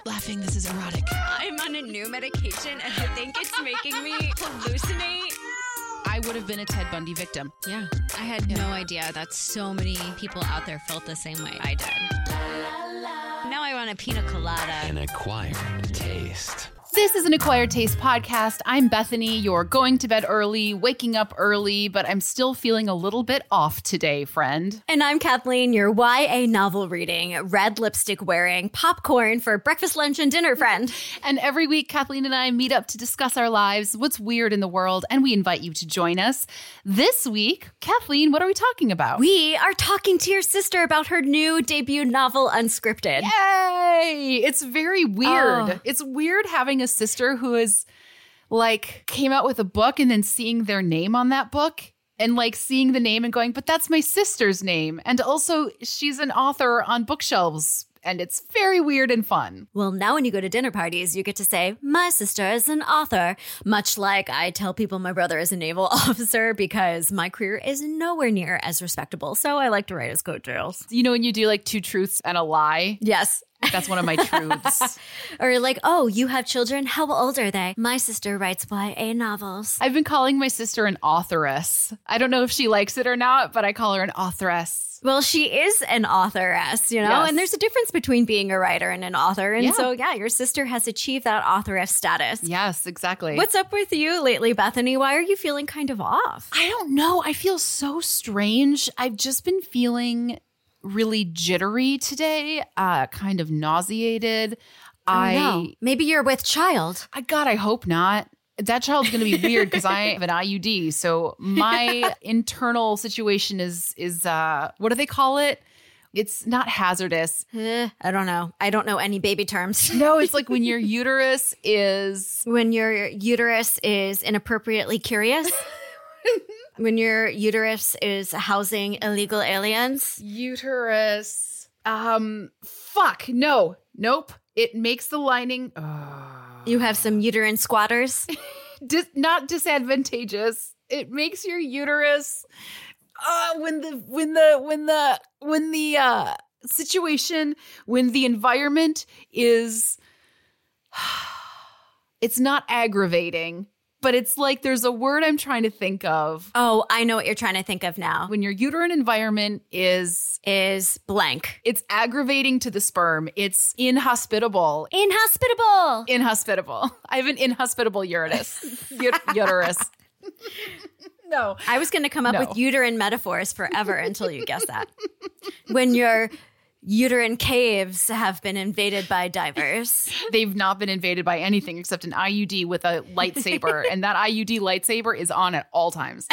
laughing. This is erotic. I'm on a new medication and I think it's making me hallucinate. I would have been a Ted Bundy victim. Yeah, I had no idea that so many people out there felt the same way I did. Now I want a pina colada. An acquired taste. This is an Acquired Taste podcast. I'm Bethany. You're going to bed early, waking up early, but I'm still feeling a little bit off today, friend. And I'm Kathleen, your YA novel reading, red lipstick wearing, popcorn for breakfast, lunch, and dinner friend. And every week, Kathleen and I meet up to discuss our lives, what's weird in the world, and we invite you to join us. This week, Kathleen, what are we talking about? We are talking to your sister about her new debut novel, Unscripted. Yay! It's very weird. Oh. It's weird having a sister who is like came out with a book and then seeing their name on that book and like seeing the name and going, but that's my sister's name. And also she's an author on bookshelves. And it's very weird and fun. Well, now when you go to dinner parties, you get to say, my sister is an author, much like I tell people my brother is a naval officer because my career is nowhere near as respectable. So I like to write his coattails. You know, when you do like two truths and a lie? Yes. That's one of my truths. Or like, oh, you have children? How old are they? My sister writes YA novels. I've been calling my sister an authoress. I don't know if she likes it or not, but I call her an authoress. Well, she is an authoress, you know, Yes. and there's a difference between being a writer and an author. And Yeah. so, yeah, your sister has achieved that authoress status. Yes, exactly. What's up with you lately, Bethany? Why are you feeling kind of off? I don't know. I feel so strange. I've just been feeling really jittery today, kind of nauseated. No. Maybe you're with child. God, I hope not. That child's going to be weird because I have an IUD. So my internal situation is what do they call it? It's not hazardous. I don't know. I don't know any baby terms. No, it's like when your uterus is... When your uterus is inappropriately curious. When your uterus is housing illegal aliens. Uterus. Fuck. No. Nope. It makes the lining... You have some uterine squatters. Not disadvantageous. It makes your uterus when the situation, when the environment is it's not aggravating, but it's like there's a word I'm trying to think of. Oh, I know what you're trying to think of now. When your uterine environment is blank. It's aggravating to the sperm. It's inhospitable. Inhospitable. I have an inhospitable uterus. Uterus. No. I was going to come up with uterine metaphors forever until you guessed that. When your uterine caves have been invaded by divers. They've not been invaded by anything except an IUD with a lightsaber. And that IUD lightsaber is on at all times.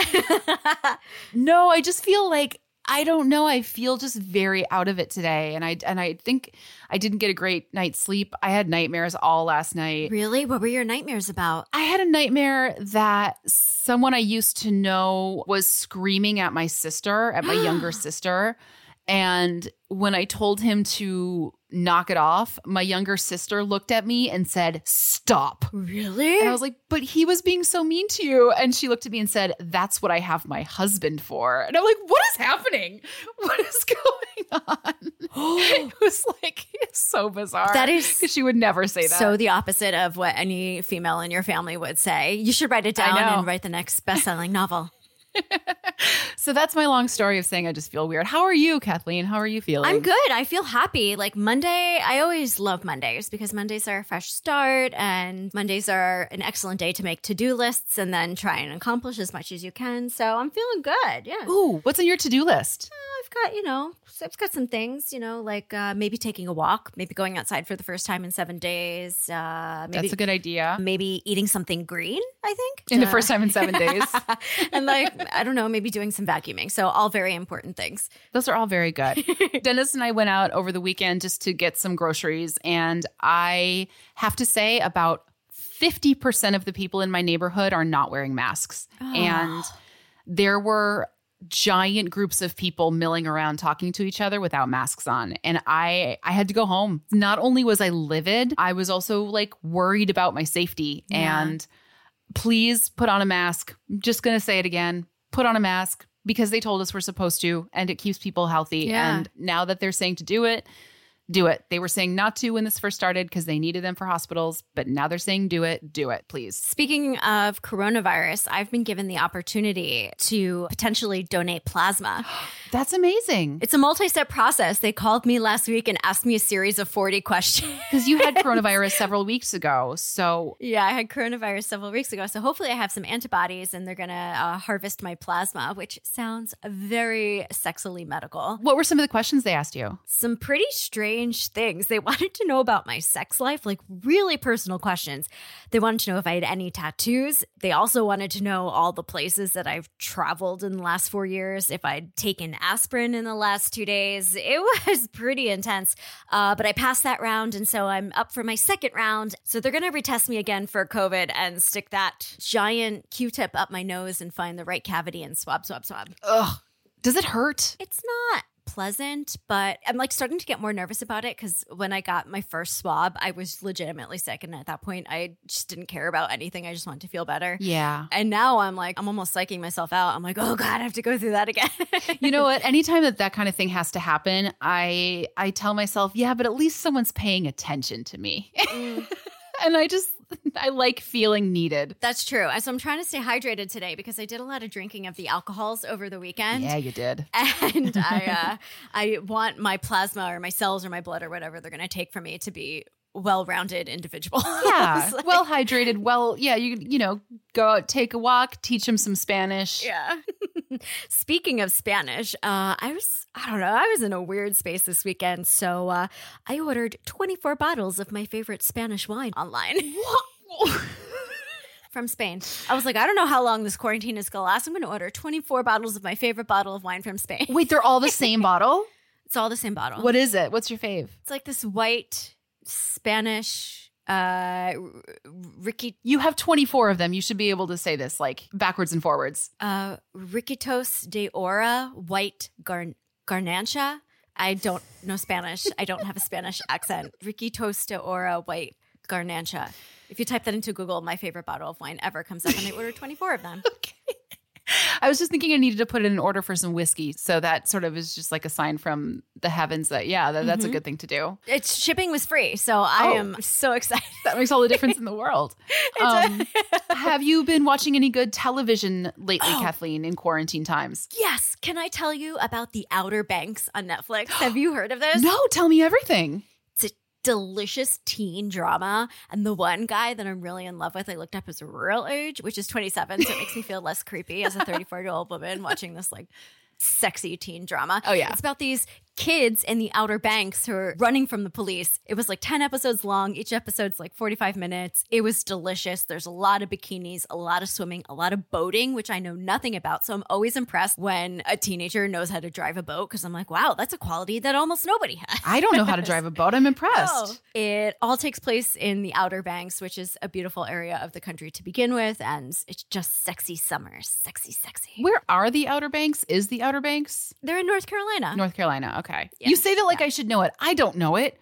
No, I just feel like, I don't know. I feel just very out of it today. And I think I didn't get a great night's sleep. I had nightmares all last night. Really? What were your nightmares about? I had a nightmare that someone I used to know was screaming at my sister, at my younger sister. And when I told him to knock it off, my younger sister looked at me and said, stop. Really? And I was like, but he was being so mean to you. And she looked at me and said, that's what I have my husband for. And I'm like, what is happening? What is going on? It was like, it's so bizarre. That is 'cause she would never say that. so the opposite of what any female in your family would say. You should write it down and write the next best-selling novel. So that's my long story of saying I just feel weird. How are you, Kathleen? How are you feeling? I'm good. I feel happy. Like Monday, I always love Mondays because Mondays are a fresh start and Mondays are an excellent day to make to-do lists and then try and accomplish as much as you can. So I'm feeling good. Yeah. Ooh, what's on your to-do list? I've got some things, like maybe taking a walk, maybe going outside for the first time in 7 days. Maybe, That's a good idea. Maybe eating something green, I think. In the first time in 7 days. And I don't know, maybe doing some vacuuming. So all very important things. Those are all very good. Dennis and I went out over the weekend just to get some groceries. And I have to say about 50% of the people in my neighborhood are not wearing masks. Oh. And there were giant groups of people milling around talking to each other without masks on. And I had to go home. Not only was I livid, I was also like worried about my safety. Yeah. And please put on a mask. I'm just going to say it again. Put on a mask because they told us we're supposed to and it keeps people healthy. Yeah. And now that they're saying to do it, Do it. They were saying not to when this first started because they needed them for hospitals, but now they're saying do it. Do it, please. Speaking of coronavirus, I've been given the opportunity to potentially donate plasma. That's amazing. It's a multi-step process. They called me last week and asked me a series of 40 questions. Because you had coronavirus several weeks ago. So yeah, I had coronavirus several weeks ago. So hopefully I have some antibodies and they're going to harvest my plasma, which sounds very sexily medical. what were some of the questions they asked you? Some pretty strange things. They wanted to know about my sex life, like really personal questions. They wanted to know if I had any tattoos. They also wanted to know all the places that I've traveled in the last 4 years, if I'd taken aspirin in the last 2 days. It was pretty intense, but I passed that round, and so I'm up for my second round. So they're going to retest me again for COVID and stick that giant Q-tip up my nose and find the right cavity and swab. Ugh. Does it hurt? It's not pleasant, but I'm like starting to get more nervous about it because when I got my first swab, I was legitimately sick. And at that point, I just didn't care about anything. I just wanted to feel better. Yeah. And now I'm almost psyching myself out. I'm like, oh God, I have to go through that again. You know what? Anytime that kind of thing has to happen, I tell myself, yeah, but at least someone's paying attention to me. And I like feeling needed. That's true. So I'm trying to stay hydrated today because I did a lot of drinking of the alcohols over the weekend. Yeah, you did. And I want my plasma or my cells or my blood or whatever they're going to take from me to be well-rounded individual. Yeah, well hydrated. Well, yeah, you know, go out, take a walk, teach them some Spanish. Yeah. Speaking of Spanish, I was in a weird space this weekend. So I ordered 24 bottles of my favorite Spanish wine online. From Spain. I was like, I don't know how long this quarantine is going to last. I'm going to order 24 bottles of my favorite bottle of wine from Spain. Wait, they're all the same bottle? It's all the same bottle. What is it? What's your fave? It's like this white Spanish Ricky. You have 24 of them. You should be able to say this like backwards and forwards. Riquitos de Ora white Garnacha. I don't know Spanish. I don't have a Spanish accent. Riquitos de Ora white Garnacha. If you type that into Google, my favorite bottle of wine ever comes up, and I ordered 24 of them. Okay. I was just thinking I needed to put in an order for some whiskey. So that sort of is just like a sign from the heavens that, that's a good thing to do. Its shipping was free. So I am so excited. That makes all the difference in the world. Have you been watching any good television lately, Kathleen, in quarantine times? Yes. Can I tell you about The Outer Banks on Netflix? Have you heard of this? No, tell me everything. It's a delicious teen drama. And the one guy that I'm really in love with, I looked up his real age, which is 27. So it makes me feel less creepy as a 34-year-old woman watching this like sexy teen drama. Oh, yeah. It's about these kids in the Outer Banks who are running from the police. It was like 10 episodes long. Each episode's like 45 minutes. It was delicious. There's a lot of bikinis, a lot of swimming, a lot of boating, which I know nothing about. So I'm always impressed when a teenager knows how to drive a boat because I'm like, wow, that's a quality that almost nobody has. I don't know how to drive a boat. I'm impressed. Oh. It all takes place in the Outer Banks, which is a beautiful area of the country to begin with. And it's just sexy summer. Sexy. Where are the Outer Banks? Is the Outer Banks? They're in North Carolina. North Carolina. Okay. Yeah. You say that like I should know it. I don't know it.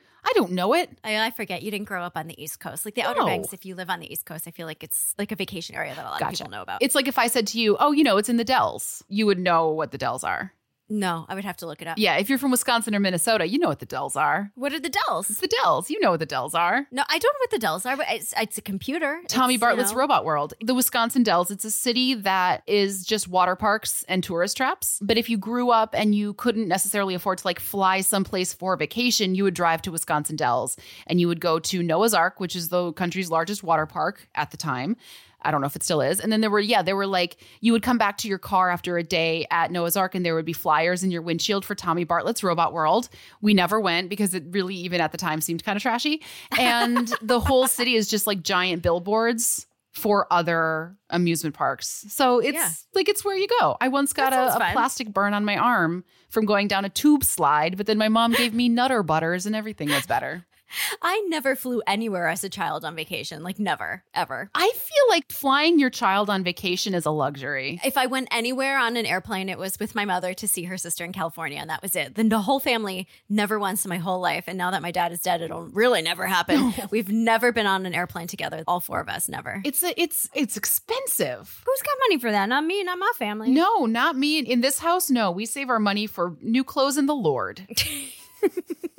I forget. You didn't grow up on the East Coast. Like the Outer Banks, if you live on the East Coast, I feel like it's like a vacation area that a lot of people know about. It's like if I said to you, oh, it's in the Dells, you would know what the Dells are. No, I would have to look it up. Yeah, if you're from Wisconsin or Minnesota, you know what the Dells are. What are the Dells? It's the Dells. You know what the Dells are. No, I don't know what the Dells are, but it's a computer. Tommy Bartlett's Robot World. The Wisconsin Dells, it's a city that is just water parks and tourist traps. But if you grew up and you couldn't necessarily afford to like fly someplace for a vacation, you would drive to Wisconsin Dells and you would go to Noah's Ark, which is the country's largest water park at the time. I don't know if it still is. And then there were like, you would come back to your car after a day at Noah's Ark and there would be flyers in your windshield for Tommy Bartlett's Robot World. We never went because it really, even at the time, seemed kind of trashy. And the whole city is just like giant billboards for other amusement parks. So it's like, it's where you go. I once got a plastic burn on my arm from going down a tube slide, but then my mom gave me Nutter Butters and everything was better. I never flew anywhere as a child on vacation. Like never, ever. I feel like flying your child on vacation is a luxury. If I went anywhere on an airplane, it was with my mother to see her sister in California, and that was it. Then the whole family, never once in my whole life. And now that my dad is dead, it'll really never happen. No. We've never been on an airplane together. All four of us, never. It's expensive. Who's got money for that? Not me, not my family. No, not me. In this house, no. We save our money for new clothes and the Lord.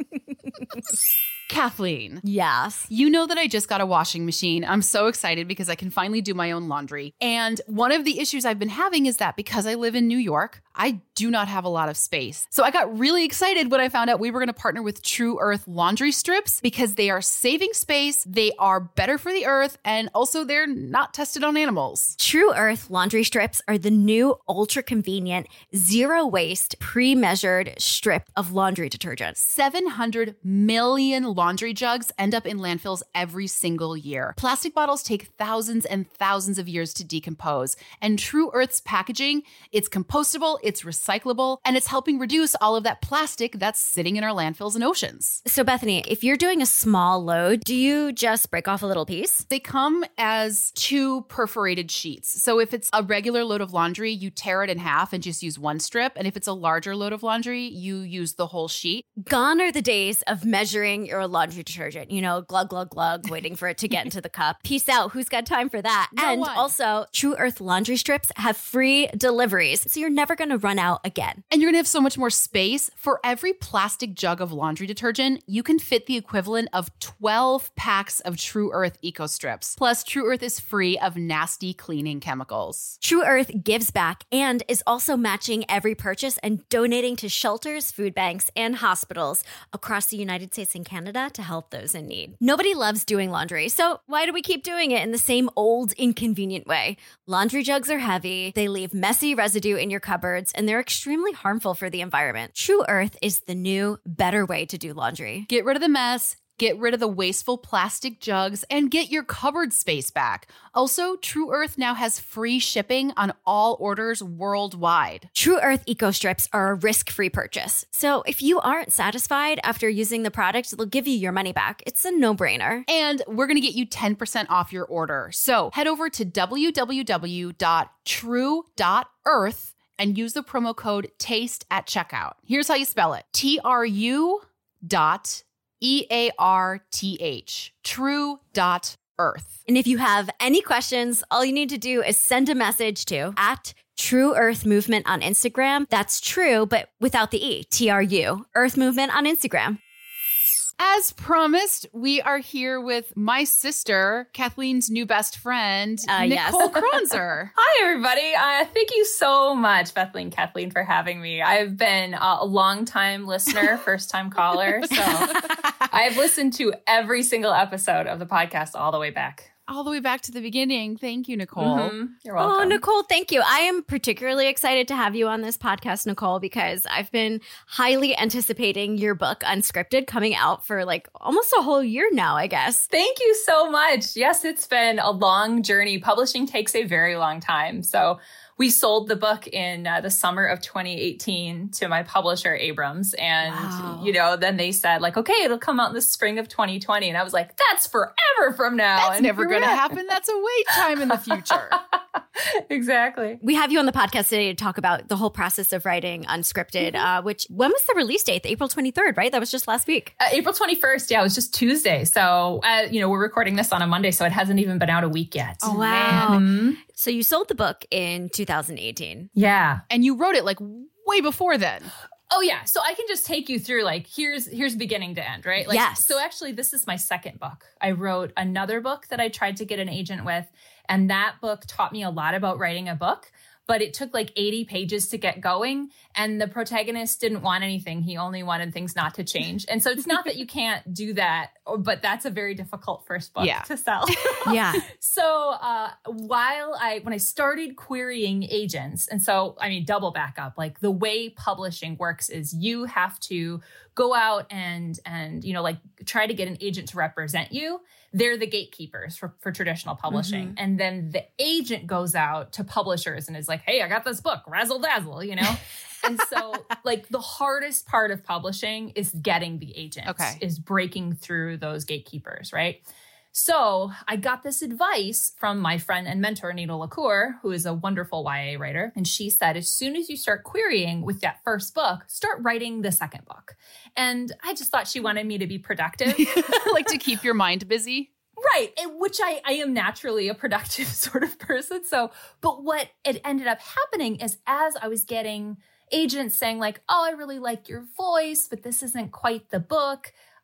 Kathleen, Yes. you know that I just got a washing machine. I'm so excited because I can finally do my own laundry. And one of the issues I've been having is that because I live in New York, I do not have a lot of space. So I got really excited when I found out we were going to partner with True Earth laundry strips because they are saving space, they are better for the earth, and also they're not tested on animals. True Earth laundry strips are the new ultra-convenient, zero-waste, pre-measured strip of laundry detergent. 700 million laundry jugs end up in landfills every single year. Plastic bottles take thousands and thousands of years to decompose. And True Earth's packaging, it's compostable, it's recyclable, and it's helping reduce all of that plastic that's sitting in our landfills and oceans. So Bethany, if you're doing a small load, do you just break off a little piece? They come as 2 perforated sheets. So if it's a regular load of laundry, you tear it in half and just use 1 strip. And if it's a larger load of laundry, you use the whole sheet. Gone are the days of measuring your laundry detergent, glug, glug, glug, waiting for it to get into the cup. Peace out. Who's got time for that? No and one. Also, True Earth laundry strips have free deliveries, so you're never going to run out again. And you're going to have so much more space. For every plastic jug of laundry detergent, you can fit the equivalent of 12 packs of True Earth Eco Strips. Plus, True Earth is free of nasty cleaning chemicals. True Earth gives back and is also matching every purchase and donating to shelters, food banks, and hospitals across the United States and Canada to help those in need. Nobody loves doing laundry, so why do we keep doing it in the same old, inconvenient way? Laundry jugs are heavy, they leave messy residue in your cupboards, and they're extremely harmful for the environment. True Earth is the new, better way to do laundry. Get rid of the mess, get rid of the wasteful plastic jugs, and get your cupboard space back. Also, True Earth now has free shipping on all orders worldwide. True Earth Eco Strips are a risk-free purchase. So if you aren't satisfied after using the product, they'll give you your money back. It's a no-brainer. And we're going to get you 10% off your order. So head over to www.true.earth and use the promo code TASTE at checkout. Here's how you spell it. TRU.EARTH. True.earth. And if you have any questions, all you need to do is send a message to @True Earth Movement on Instagram. That's true, but without the E. TRU. Earth Movement on Instagram. As promised, we are here with my sister, Kathleen's new best friend, yes. Nicole Kronzer. Hi, everybody. Thank you so much, Bethany and Kathleen, for having me. I've been a long-time listener, first-time caller. So I've listened to every single episode of the podcast all the way back. All the way back to the beginning. Thank you, Nicole. Mm-hmm. You're welcome. Oh, Nicole, thank you. I am particularly excited to have you on this podcast, Nicole, because I've been highly anticipating your book, Unscripted, coming out for like almost a whole year now, I guess. Thank you so much. Yes, it's been a long journey. Publishing takes a very long time. So we sold the book in the summer of 2018 to my publisher, Abrams. And, then they said like, okay, it'll come out in the spring of 2020. And I was like, that's forever from now. That's never going to happen. That's a wait time in the future. Exactly. We have you on the podcast today to talk about the whole process of writing Unscripted, when was the release date? April 23rd, right? That was just last week. April 21st. Yeah, it was just Tuesday. So, we're recording this on a Monday, so it hasn't even been out a week yet. Oh, wow. So you sold the book in 2018. Yeah. And you wrote it like way before then. Oh, yeah. So I can just take you through like, here's beginning to end, right? Like, yes. So actually, this is my second book. I wrote another book that I tried to get an agent with. And that book taught me a lot about writing a book. But it took like 80 pages to get going. And the protagonist didn't want anything. He only wanted things not to change. And so it's not that you can't do that, but that's a very difficult first book to sell. Yeah. So when I started querying agents, and so, double back up, like the way publishing works is you have to go out and try to get an agent to represent you. They're the gatekeepers for traditional publishing. Mm-hmm. And then the agent goes out to publishers and is like, hey, I got this book, razzle dazzle, And so like the hardest part of publishing is getting the agent, is breaking through those gatekeepers, right? So I got this advice from my friend and mentor, Nina LaCour, who is a wonderful YA writer. And she said, as soon as you start querying with that first book, start writing the second book. And I just thought she wanted me to be productive. Like to keep your mind busy. Right. Which I am naturally a productive sort of person. So, but what it ended up happening is as I was getting agents saying like, oh, I really like your voice, but this isn't quite the book.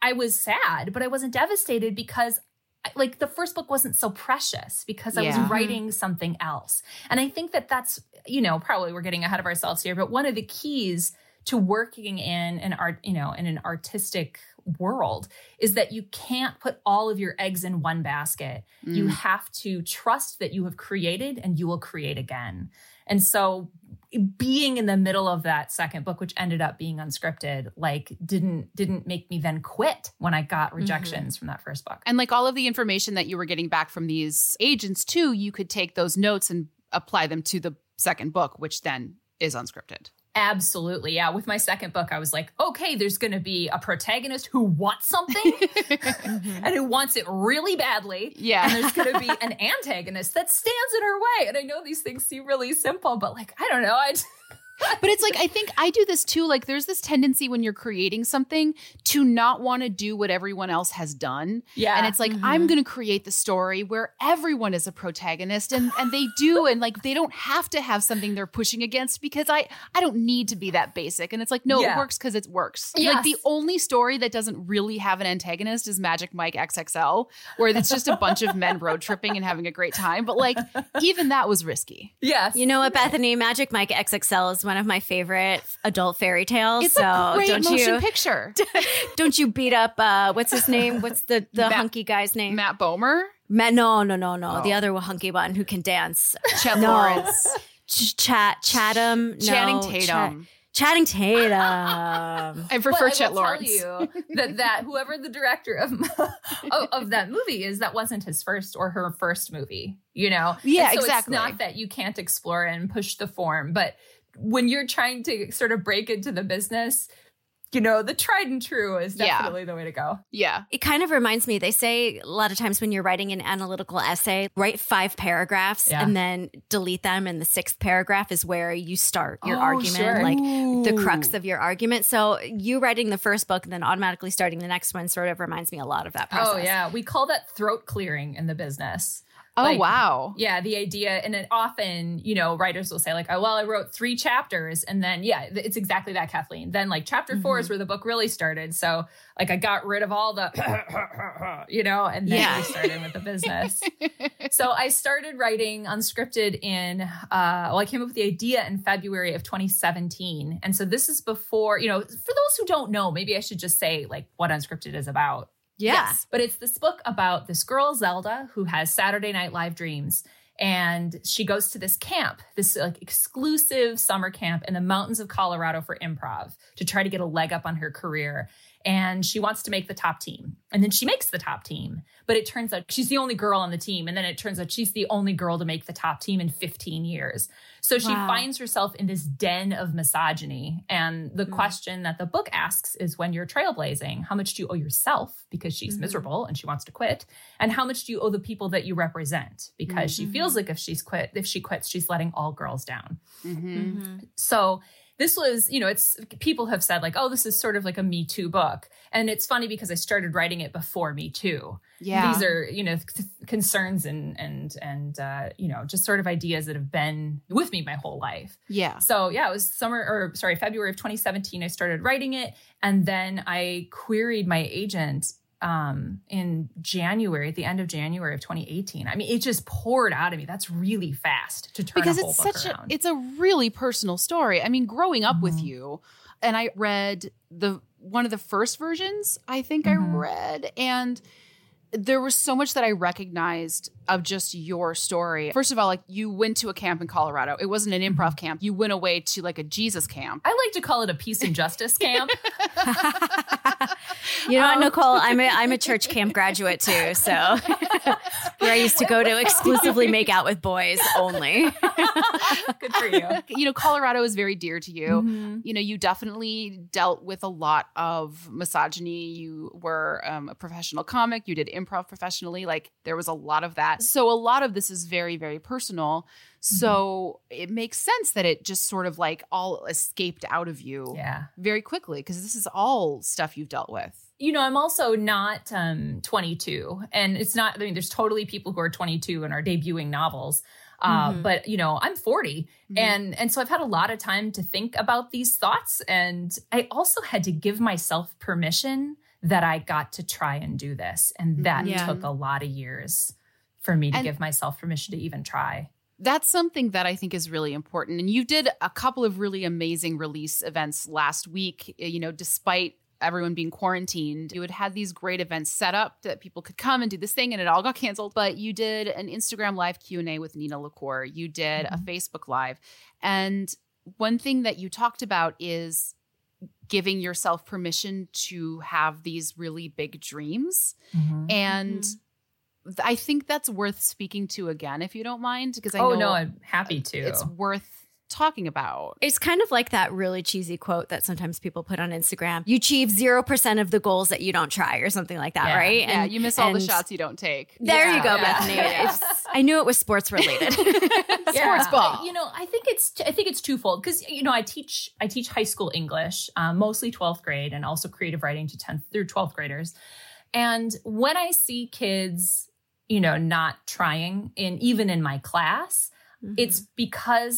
I was sad, but I wasn't devastated because like the first book wasn't so precious because I was writing something else. And I think that that's, you know, probably we're getting ahead of ourselves here, but one of the keys to working in an art, you know, in an artistic world is that you can't put all of your eggs in one basket. You have to trust that you have created and you will create again. And so being in the middle of that second book, which ended up being unscripted, like didn't make me then quit when I got rejections from that first book. And like all of the information that you were getting back from these agents too, you could take those notes and apply them to the second book, which then is unscripted. Absolutely. Yeah. With my second book, I was like, okay, there's going to be a protagonist who wants something and who wants it really badly. Yeah. And there's going to be an antagonist that stands in her way. And I know these things seem really simple, but like, I don't know. But it's like, I think I do this too. Like there's this tendency when you're creating something to not want to do what everyone else has done. Yeah. And it's like, I'm going to create the story where everyone is a protagonist and they do. And like, they don't have to have something they're pushing against because I don't need to be that basic. And it's like, no, it works because it works. Yes. Like the only story that doesn't really have an antagonist is Magic Mike XXL, where it's just a bunch of men road tripping and having a great time. But like, even that was risky. Yes. You know what, Bethany? Magic Mike XXL is one of my favorite adult fairy tales. It's so a great don't motion you picture. don't you beat up what's his name? What's the hunky guy's name? Matt Bomer? No. The other hunky one who can dance. Chet Lawrence. Chatham. Channing Tatum. Channing Tatum. I prefer Chet Lawrence. Tell you that whoever the director of that movie is, that wasn't his first or her first movie, you know? Yeah, and so exactly. It's not that you can't explore and push the form, but when you're trying to sort of break into the business, you know, the tried and true is definitely the way to go. Yeah. It kind of reminds me, they say a lot of times when you're writing an analytical essay, write 5 paragraphs and then delete them. And the 6th paragraph is where you start your argument, like the crux of your argument. So you writing the first book and then automatically starting the next one sort of reminds me a lot of that process. Oh, yeah. We call that throat clearing in the business. Oh, like, wow. Yeah, the idea, and it often, you know, writers will say like, oh, well, I wrote 3 chapters. And then, yeah, it's exactly that, Kathleen. Then like chapter 4 is where the book really started. So like I got rid of all the, you know, and then we started with the business. So I started writing unscripted I came up with the idea in February of 2017. And so this is before, you know, for those who don't know, maybe I should just say like what unscripted is about. Yeah. Yes, but it's this book about this girl, Zelda, who has Saturday Night Live dreams. And she goes to this camp, this like exclusive summer camp in the mountains of Colorado for improv to try to get a leg up on her career. And she wants to make the top team. And then she makes the top team. But it turns out she's the only girl on the team. And then it turns out she's the only girl to make the top team in 15 years. So she finds herself in this den of misogyny. And the question that the book asks is, when you're trailblazing, how much do you owe yourself because she's miserable and she wants to quit? And how much do you owe the people that you represent? Because she feels like if she quits, she's letting all girls down. So this was, you know, it's people have said like, oh, this is sort of like a Me Too book. And it's funny because I started writing it before Me Too. Yeah. These are, you know, concerns and you know, just sort of ideas that have been with me my whole life. Yeah. So yeah, it was February of 2017, I started writing it. And then I queried my agent in January, at the end of January of 2018. I mean, it just poured out of me. That's really fast to turn a whole book around. It's a really personal story. I mean, growing up with you, and I read one of the first versions, I think I read, and there was so much that I recognized of just your story. First of all, like you went to a camp in Colorado. It wasn't an improv camp. You went away to like a Jesus camp. I like to call it a peace and justice camp. You know what, Nicole? I'm a church camp graduate too, so where I used to go to exclusively make out with boys only. Good for you. You know, Colorado is very dear to you. You know, you definitely dealt with a lot of misogyny. You were a professional comic. You did improv professionally. Like there was a lot of that. So a lot of this is very, very personal. So it makes sense that it just sort of like all escaped out of you very quickly, because this is all stuff you've dealt with. You know, I'm also not 22, and it's not, I mean, there's totally people who are 22 and are debuting novels. But, you know, I'm 40 and so I've had a lot of time to think about these thoughts. And I also had to give myself permission that I got to try and do this. And that took a lot of years for me to give myself permission to even try. That's something that I think is really important. And you did a couple of really amazing release events last week, you know, despite everyone being quarantined. You had these great events set up that people could come and do this thing, and it all got canceled. But you did an Instagram live Q&A with Nina LaCour. You did a Facebook live. And one thing that you talked about is giving yourself permission to have these really big dreams. And I think that's worth speaking to again, if you don't mind, because I know no, I'm happy to. It's worth talking about. It's kind of like that really cheesy quote that sometimes people put on Instagram. You achieve 0% of the goals that you don't try, or something like that, right? Yeah, you miss all the shots you don't take. There you go, Bethany. I knew it was sports related. Sports ball. You know, I think it's twofold, because you know I teach high school English, mostly 12th grade, and also creative writing to 10th through 12th graders. And when I see kids, you know, not trying even in my class, it's because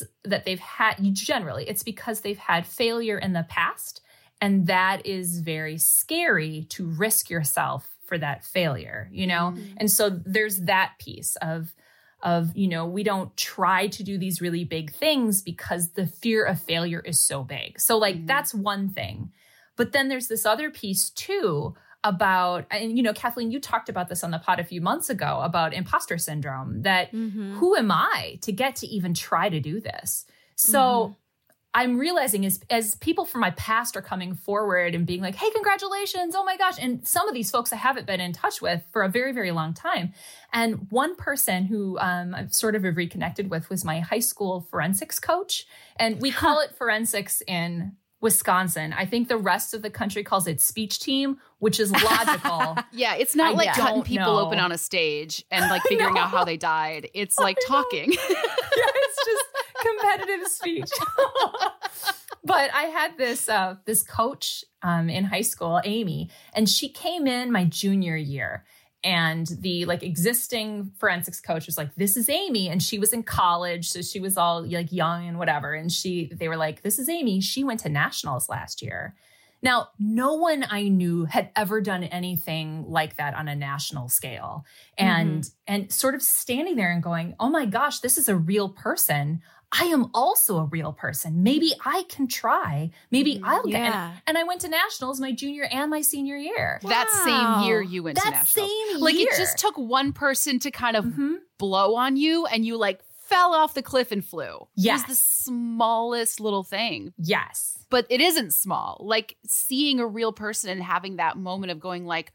it's because they've had failure in the past. And that is very scary to risk yourself for that failure, you know? And so there's that piece of, you know, we don't try to do these really big things because the fear of failure is so big. So like, that's one thing. But then there's this other piece too about, and you know, Kathleen, you talked about this on the pod a few months ago about imposter syndrome, that who am I to get to even try to do this? So I'm realizing as people from my past are coming forward and being like, hey, congratulations. Oh my gosh. And some of these folks I haven't been in touch with for a very, very long time. And one person who I've sort of reconnected with was my high school forensics coach. And we call it forensics in Wisconsin. I think the rest of the country calls it speech team, which is logical. Yeah, it's not like cutting people open on a stage and like figuring out how they died. It's like talking. Yeah, it's just competitive speech. But I had this coach in high school, Amy, and she came in my junior year. And the like existing forensics coach was like, this is Amy. And she was in college. So she was all like young and whatever. And they were like, this is Amy. She went to nationals last year. Now, no one I knew had ever done anything like that on a national scale. And sort of standing there and going, oh my gosh, this is a real person. I am also a real person. Maybe I can try. Maybe I'll get it. And I went to nationals my junior and my senior year. Wow. That same year you went to nationals. Same like year. It just took one person to kind of blow on you and you like fell off the cliff and flew. Yes. It was the smallest little thing. Yes. But it isn't small. Like seeing a real person and having that moment of going like,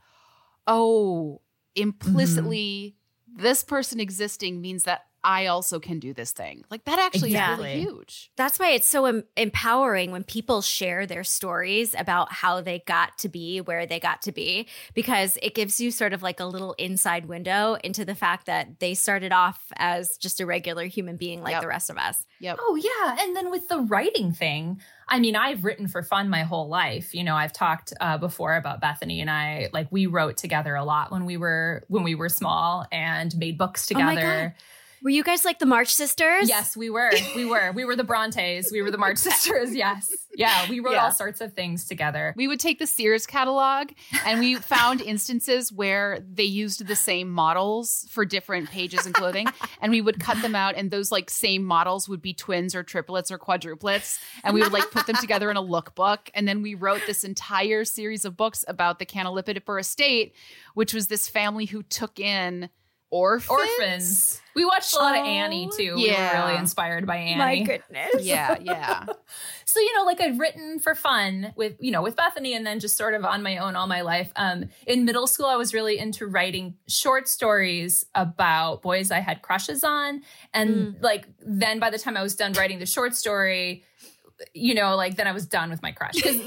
oh, implicitly this person existing means that I also can do this thing. Like that actually is really huge. That's why it's so empowering when people share their stories about how they got to be where they got to be, because it gives you sort of like a little inside window into the fact that they started off as just a regular human being like the rest of us. Oh, yeah. And then with the writing thing, I mean, I've written for fun my whole life. You know, I've talked before about Bethany and I, like we wrote together a lot when we were small and made books together. Oh my God. Were you guys like the March Sisters? Yes, we were. We were the Brontes. We were the March Sisters. Yes. Yeah. We wrote all sorts of things together. We would take the Sears catalog and we found instances where they used the same models for different pages and clothing. And we would cut them out. And those like same models would be twins or triplets or quadruplets. And we would like put them together in a lookbook. And then we wrote this entire series of books about the Canalipipper estate, which was this family who took in orphans. We watched a lot of Annie too. We were really inspired by Annie. My goodness. Yeah. So, you know, like I'd written for fun with Bethany and then just sort of on my own all my life. In middle school, I was really into writing short stories about boys I had crushes on. And like, then by the time I was done writing the short story, you know, like then I was done with my crush because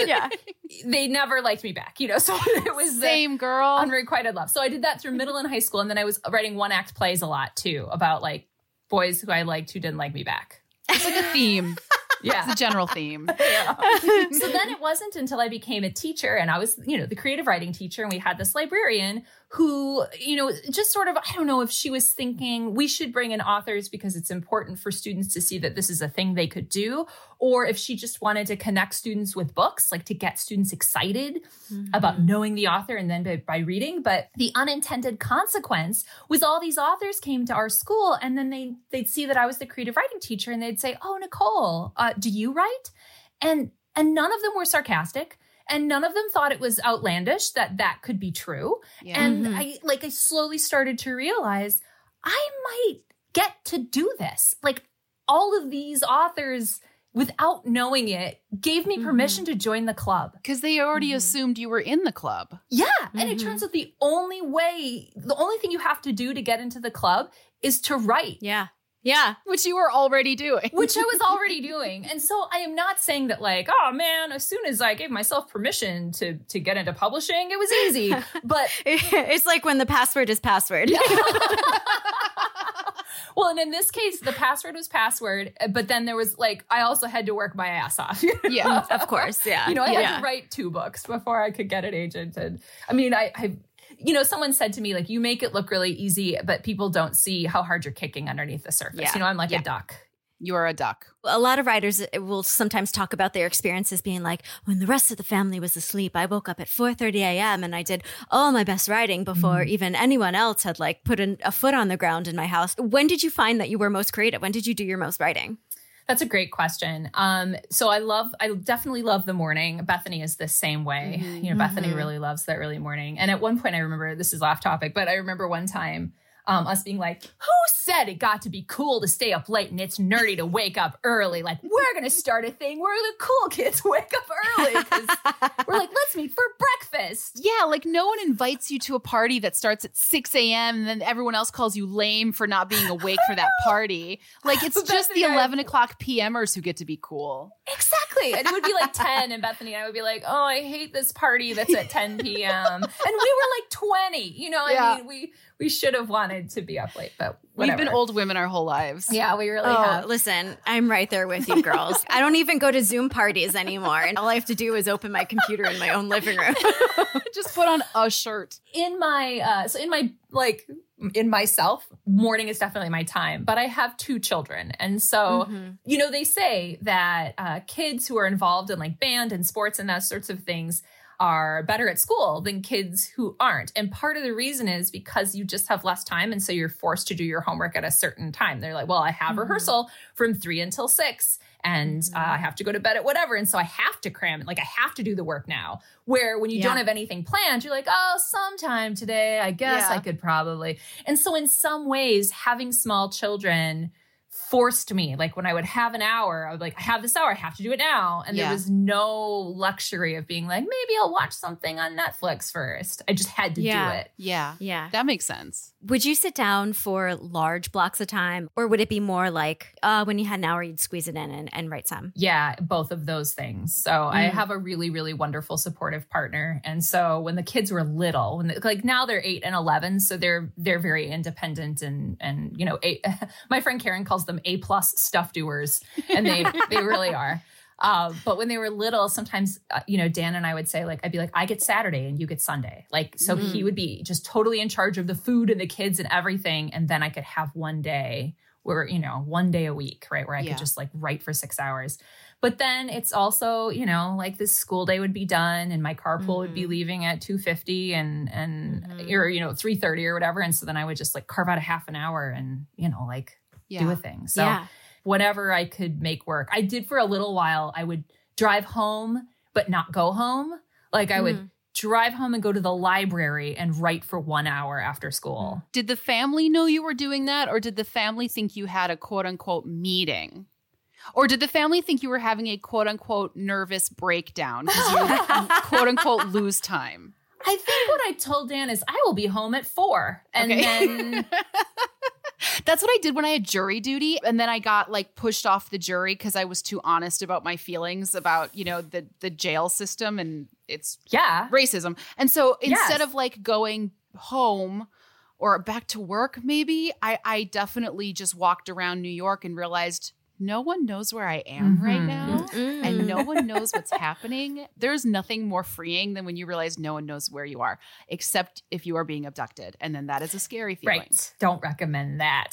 they never liked me back, you know, so it was same girl unrequited love. So I did that through middle and high school. And then I was writing one act plays a lot too about like boys who I liked who didn't like me back. It's like a theme. It's a general theme. So then it wasn't until I became a teacher and I was, you know, the creative writing teacher. And we had this librarian who, you know, just sort of, I don't know if she was thinking we should bring in authors because it's important for students to see that this is a thing they could do, or if she just wanted to connect students with books, like to get students excited about knowing the author and then by reading. But the unintended consequence was all these authors came to our school, and then they'd see that I was the creative writing teacher, and they'd say, "Oh, Nicole, do you write?" And none of them were sarcastic. And none of them thought it was outlandish that could be true. Yeah. And I slowly started to realize I might get to do this. Like, all of these authors, without knowing it, gave me permission to join the club. Because they already assumed you were in the club. Yeah. And it turns out the only thing you have to do to get into the club is to write. Yeah. Yeah. Which you were already doing. Which I was already doing. And so I am not saying that, like, oh man, as soon as I gave myself permission to get into publishing, it was easy. But it's like when the password is password. Yeah. Well, and in this case, the password was password, but then there was like, I also had to work my ass off. Yeah, of course. Yeah. You know, I had to write 2 books before I could get an agent. And I mean, I you know, someone said to me, like, you make it look really easy, but people don't see how hard you're kicking underneath the surface. Yeah. You know, I'm like a duck. You're a duck. A lot of writers will sometimes talk about their experiences being like, when the rest of the family was asleep, I woke up at 4:30 a.m. and I did all my best writing before even anyone else had like put a foot on the ground in my house. When did you find that you were most creative? When did you do your most writing? That's a great question. So I definitely love the morning. Bethany is the same way. You know, Bethany really loves that early morning. And at one point I remember, this is off topic, but I remember one time us being like, who said it got to be cool to stay up late and it's nerdy to wake up early? Like, we're going to start a thing where the cool kids wake up early because we're like, let's meet for breakfast. Yeah, like no one invites you to a party that starts at 6 a.m. and then everyone else calls you lame for not being awake for that party. Like, it's just the 11 o'clock PMers who get to be cool. Exactly. And it would be like 10 and Bethany and I would be like, oh, I hate this party that's at 10 p.m. And we were like 20, you know, I mean, we should have wanted to be up late, but whatever. We've been old women our whole lives. Yeah, we really have. Listen, I'm right there with you girls. I don't even go to Zoom parties anymore. And all I have to do is open my computer in my own living room. Just put on a shirt. In myself, morning is definitely my time, but I have 2 children. And so, you know, they say that kids who are involved in like band and sports and that sorts of things are better at school than kids who aren't. And part of the reason is because you just have less time. And so you're forced to do your homework at a certain time. They're like, well, I have rehearsal from 3 until 6 and I have to go to bed at whatever. And so I have to cram it. Like, I have to do the work now. Where when you don't have anything planned, you're like, oh, sometime today, I guess I could probably. And so in some ways, having small children forced me, like when I would have an hour, I would like, I have this hour, I have to do it now. And there was no luxury of being like, maybe I'll watch something on Netflix first. I just had to do it. Yeah. Yeah. That makes sense. Would you sit down for large blocks of time, or would it be more like when you had an hour, you'd squeeze it in and write some? Yeah, both of those things. So I have a really, really wonderful supportive partner. And so when the kids were little, like now they're 8 and 11, so they're very independent and you know, my friend Karen calls them A+ stuff doers, and they really are. But when they were little, sometimes, you know, Dan and I would say, like, I'd be like, I get Saturday and you get Sunday. Like, so he would be just totally in charge of the food and the kids and everything. And then I could have one day where, you know, one day a week, right, where I could just like write for 6 hours. But then it's also, you know, like this school day would be done and my carpool would be leaving at 2:50 and or, you know, 3:30 or whatever. And so then I would just like carve out a half an hour and, you know, like do a thing. So whatever I could make work. I did for a little while. I would drive home, but not go home. Like I would drive home and go to the library and write for 1 hour after school. Did the family know you were doing that, or did the family think you had a quote unquote meeting? Or did the family think you were having a quote unquote nervous breakdown because you quote unquote lose time? I think what I told Dan is I will be home at 4. And then that's what I did when I had jury duty. And then I got like pushed off the jury because I was too honest about my feelings about, you know, the jail system and it's racism. And so instead of like going home or back to work, maybe I definitely just walked around New York and realized no one knows where I am right now. Mm-mm. And no one knows what's happening. There's nothing more freeing than when you realize no one knows where you are, except if you are being abducted. And then that is a scary feeling. Right. Don't recommend that.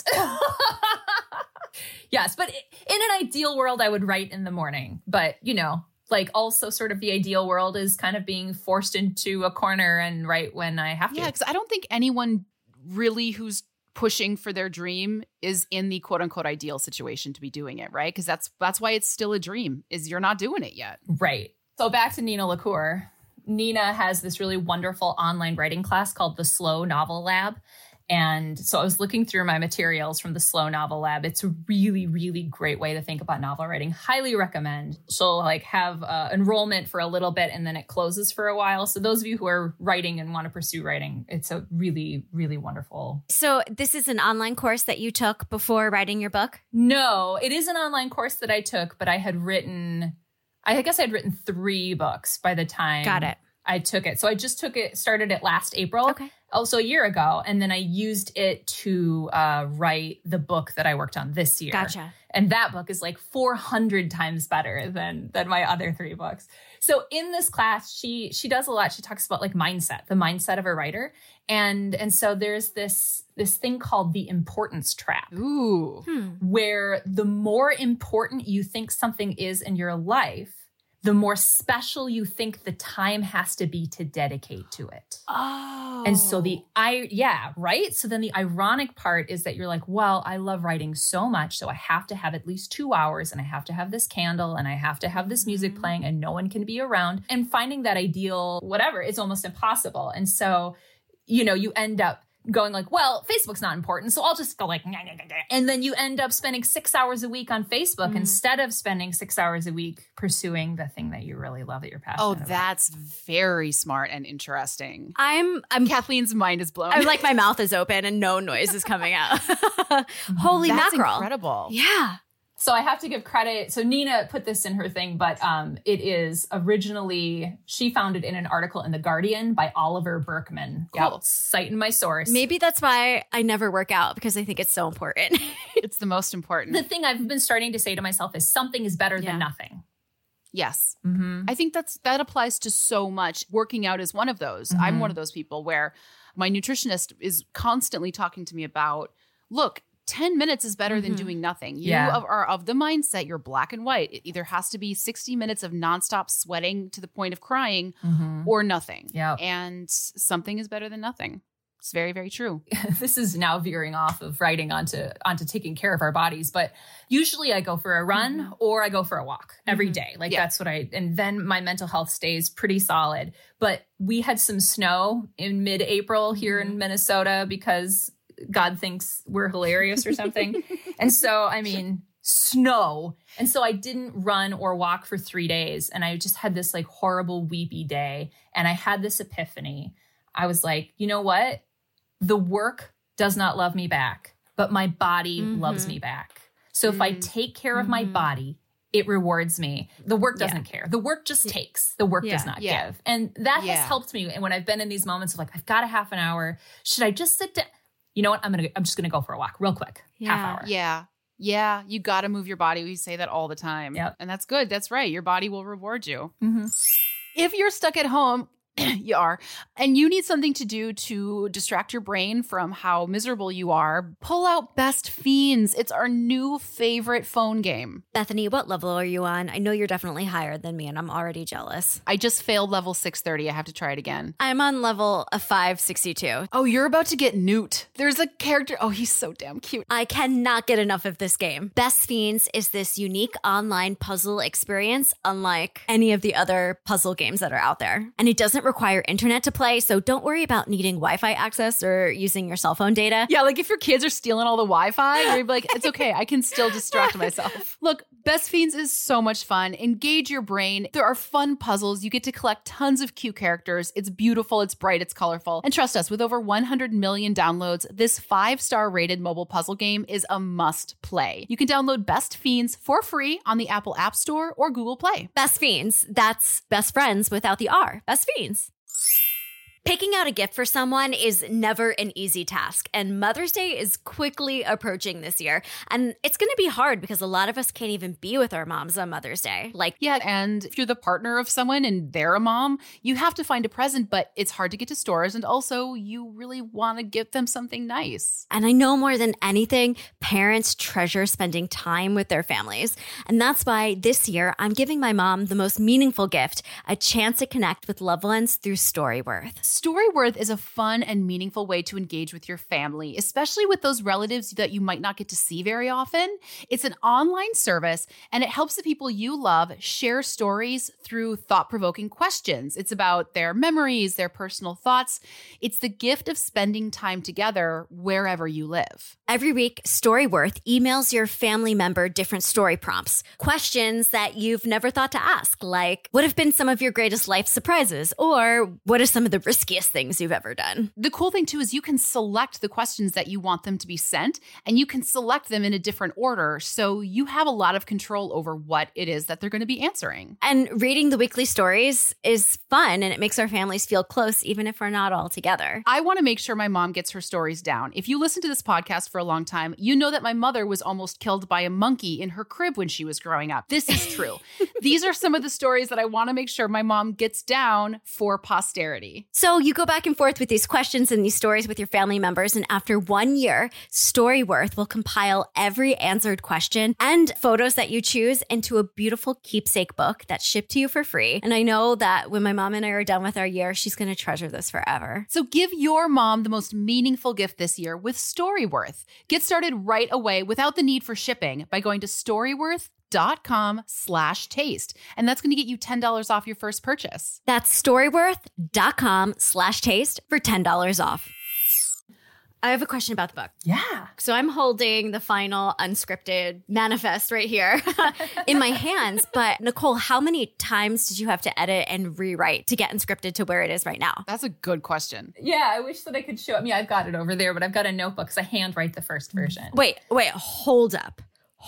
Yes, but in an ideal world, I would write in the morning. But, you know, like also sort of the ideal world is kind of being forced into a corner and write when I have to. Yeah, because I don't think anyone really who's pushing for their dream is in the quote unquote ideal situation to be doing it, right? Because that's why it's still a dream, is you're not doing it yet. Right. So back to Nina LaCour. Nina has this really wonderful online writing class called the Slow Novel Lab. And so I was looking through my materials from the Slow Novel Lab. It's a really, really great way to think about novel writing. Highly recommend. She'll like have enrollment for a little bit and then it closes for a while. So those of you who are writing and want to pursue writing, it's a really, really wonderful. So this is an online course that you took before writing your book? No, it is an online course that I took, but I guess I'd written 3 books by the time Got it. I took it. So I just started it last April. Okay. Also a year ago. And then I used it to write the book that I worked on this year. Gotcha. And that book is like 400 times better than my other 3 books. So in this class, she does a lot. She talks about like mindset, the mindset of a writer. And so there's this thing called the importance trap. Ooh. Where the more important you think something is in your life, the more special you think the time has to be to dedicate to it. Oh. And so right? So then the ironic part is that you're like, well, I love writing so much, so I have to have at least 2 hours and I have to have this candle and I have to have this music playing and no one can be around. And finding that ideal, whatever, it's almost impossible. And so, you know, you end up going like, well, Facebook's not important, so I'll just go like, nah. And then you end up spending 6 hours a week on Facebook instead of spending 6 hours a week pursuing the thing that you really love, that you're passionate about. That's very smart and interesting. I'm Kathleen's mind is blown. I'm like, my mouth is open and no noise is coming out. Holy That's mackerel. incredible. Yeah. So I have to give credit. So Nina put this in her thing, but it is originally, she found it in an article in The Guardian by Oliver Berkman. Cool. Yep, citing my source. Maybe that's why I never work out, because I think it's so important. It's the most important. The thing I've been starting to say to myself is something is better than nothing. Yes. Mm-hmm. I think that applies to so much. Working out is one of those. I'm one of those people where my nutritionist is constantly talking to me about, look, 10 minutes is better than doing nothing. You are of the mindset, you're black and white. It either has to be 60 minutes of nonstop sweating to the point of crying or nothing. Yeah. And something is better than nothing. It's very, very true. This is now veering off of writing onto taking care of our bodies. But usually I go for a run or I go for a walk every day. Like that's what and then my mental health stays pretty solid. But we had some snow in mid-April here in Minnesota because God thinks we're hilarious or something. And so, I mean, snow. And so I didn't run or walk for 3 days. And I just had this like horrible weepy day. And I had this epiphany. I was like, you know what? The work does not love me back, but my body loves me back. So if I take care of my body, it rewards me. The work doesn't care. The work just takes. The work does not give. And that has helped me. And when I've been in these moments of like, I've got a half an hour, should I just sit down? You know what? I'm just going to go for a walk real quick. Half hour. Yeah. Yeah. You got to move your body. We say that all the time. Yep. And that's good. That's right. Your body will reward you. If you're stuck at home, you are, and you need something to do to distract your brain from how miserable you are, pull out Best Fiends. It's our new favorite phone game. Bethany, what level are you on? I know you're definitely higher than me and I'm already jealous. I just failed level 630. I have to try it again. I'm on level 562. Oh, you're about to get Newt. There's a character. Oh, he's so damn cute. I cannot get enough of this game. Best Fiends is this unique online puzzle experience unlike any of the other puzzle games that are out there. And it doesn't require internet to play, so don't worry about needing Wi-Fi access or using your cell phone data. Yeah, like if your kids are stealing all the Wi-Fi, you're like, it's okay. I can still distract myself. Look, Best Fiends is so much fun. Engage your brain. There are fun puzzles. You get to collect tons of cute characters. It's beautiful. It's bright. It's colorful. And trust us, with over 100 million downloads, this 5-star rated mobile puzzle game is a must play. You can download Best Fiends for free on the Apple App Store or Google Play. Best Fiends. That's best friends without the R. Best Fiends. Picking out a gift for someone is never an easy task, and Mother's Day is quickly approaching this year. And it's going to be hard because a lot of us can't even be with our moms on Mother's Day. Yeah, and if you're the partner of someone and they're a mom, you have to find a present, but it's hard to get to stores, and also you really want to give them something nice. And I know more than anything, parents treasure spending time with their families. And that's why this year I'm giving my mom the most meaningful gift, a chance to connect with loved ones through Storyworth. Storyworth is a fun and meaningful way to engage with your family, especially with those relatives that you might not get to see very often. It's an online service, and it helps the people you love share stories through thought-provoking questions. It's about their memories, their personal thoughts. It's the gift of spending time together wherever you live. Every week, Storyworth emails your family member different story prompts, questions that you've never thought to ask, like, what have been some of your greatest life surprises? Or what are some of the riskiest things you've ever done? The cool thing, too, is you can select the questions that you want them to be sent, and you can select them in a different order, so you have a lot of control over what it is that they're going to be answering. And reading the weekly stories is fun, and it makes our families feel close, even if we're not all together. I want to make sure my mom gets her stories down. If you listen to this podcast for a long time, you know that my mother was almost killed by a monkey in her crib when she was growing up. This is true. These are some of the stories that I want to make sure my mom gets down for posterity. So you go back and forth with these questions and these stories with your family members, and after 1 year, Storyworth will compile every answered question and photos that you choose into a beautiful keepsake book that's shipped to you for free. And I know that when my mom and I are done with our year, she's going to treasure this forever. So give your mom the most meaningful gift this year with Storyworth. Get started right away without the need for shipping by going to storyworth.com/taste. And that's going to get you $10 off your first purchase. That's storyworth.com/taste for $10 off. I have a question about the book. Yeah. So I'm holding the final unscripted manifest right here in my hands. But Nicole, how many times did you have to edit and rewrite to get unscripted to where it is right now? That's a good question. Yeah, I wish that I could show it. I mean, I've got it over there, but I've got a notebook because I handwrite the first version. Wait, hold up.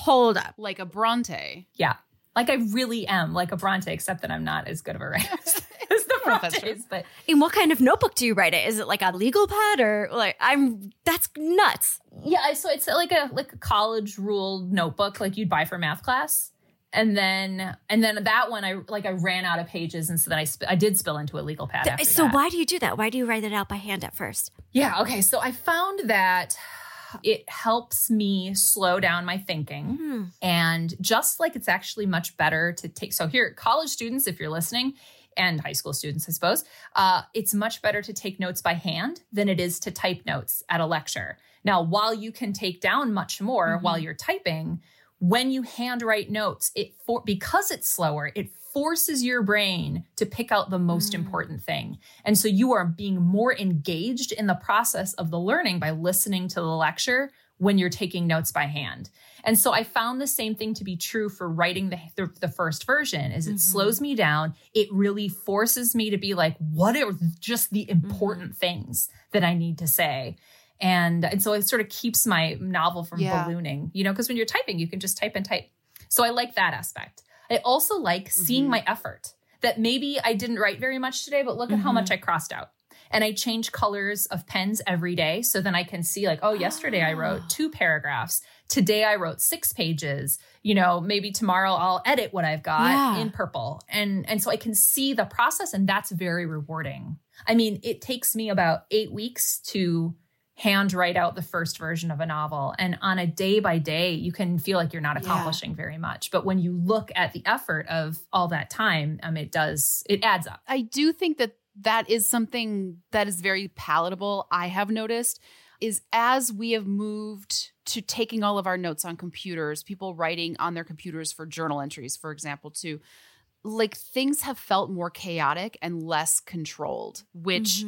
Like a Bronte. Yeah. Like I really am like a Bronte, except that I'm not as good of a writer as the Brontes. But in what kind of notebook do you write it? Is it like a legal pad or like that's nuts. yeah, so it's like a college ruled notebook like you'd buy for math class. And then that one I ran out of pages, and so then I did spill into a legal pad after So that. why do you do that? Why do you write it out by hand at first? Yeah, okay. So I found that it helps me slow down my thinking. And just like it's actually much better to take. So here, college students, if you're listening, and high school students, I suppose, it's much better to take notes by hand than it is to type notes at a lecture. Now, while you can take down much more while you're typing, when you handwrite notes, because it's slower, it forces your brain to pick out the most important thing. And so you are being more engaged in the process of the learning by listening to the lecture when you're taking notes by hand. And so I found the same thing to be true for writing the first version, is it slows me down. It really forces me to be like, what are just the important things that I need to say? And so it sort of keeps my novel from ballooning, because when you're typing, you can just type and type. So I like that aspect. I also like seeing my effort, that maybe I didn't write very much today, but look at how much I crossed out. And I change colors of pens every day. So then I can see like, oh, yesterday I wrote 2 paragraphs. Today I wrote 6 pages. Maybe tomorrow I'll edit what I've got in purple. And so I can see the process, and that's very rewarding. I mean, it takes me about 8 weeks to hand write out the first version of a novel. And on a day by day, you can feel like you're not accomplishing very much. But when you look at the effort of all that time, it adds up. I do think that is something that is very palatable. I have noticed is as we have moved to taking all of our notes on computers, people writing on their computers for journal entries, for example, too, like things have felt more chaotic and less controlled, which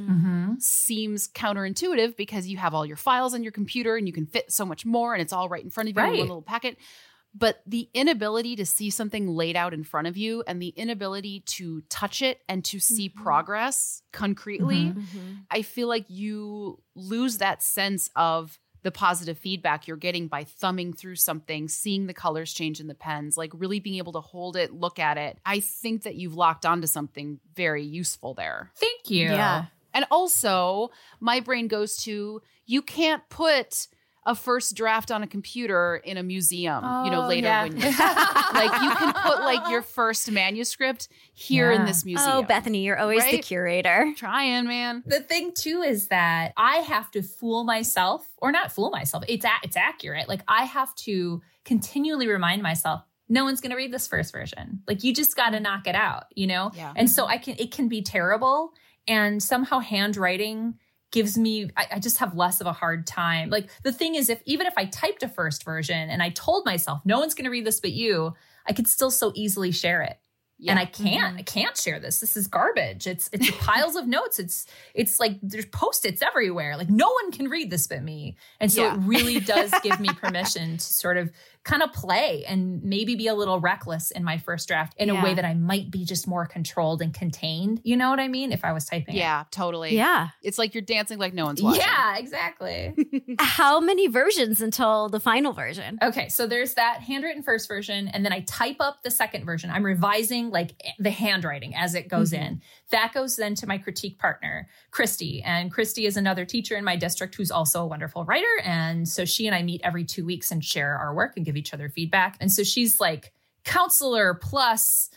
seems counterintuitive because you have all your files on your computer and you can fit so much more and it's all right in front of you in one little packet. But the inability to see something laid out in front of you and the inability to touch it and to see progress concretely, I feel like you lose that sense of the positive feedback you're getting by thumbing through something, seeing the colors change in the pens, like really being able to hold it, look at it. I think that you've locked onto something very useful there. Thank you. Yeah. And also, my brain goes to, you can't put a first draft on a computer in a museum, later when you like you can put like your first manuscript here in this museum. Oh, Bethany, you're always the curator. Trying, man. The thing too is that I have to fool myself, or not fool myself. It's accurate. Like I have to continually remind myself, no one's going to read this first version. Like you just got to knock it out, Yeah. And so it can be terrible, and somehow handwriting gives me, I just have less of a hard time. Like the thing is, even if I typed a first version and I told myself, no one's going to read this but you, I could still so easily share it. Yeah. And I can't share this. This is garbage. It's piles of notes. It's like there's Post-its everywhere. Like no one can read this but me. And so it really does give me permission to sort of kind of play and maybe be a little reckless in my first draft in a way that I might be just more controlled and contained. You know what I mean? If I was typing it. Yeah, totally. Yeah. It's like you're dancing like no one's watching. Yeah, exactly. How many versions until the final version? Okay, so there's that handwritten first version, and then I type up the second version. I'm revising like the handwriting as it goes in. That goes then to my critique partner, Christy. And Christy is another teacher in my district who's also a wonderful writer. And so she and I meet every 2 weeks and share our work and give each other feedback. And so she's like counselor plus,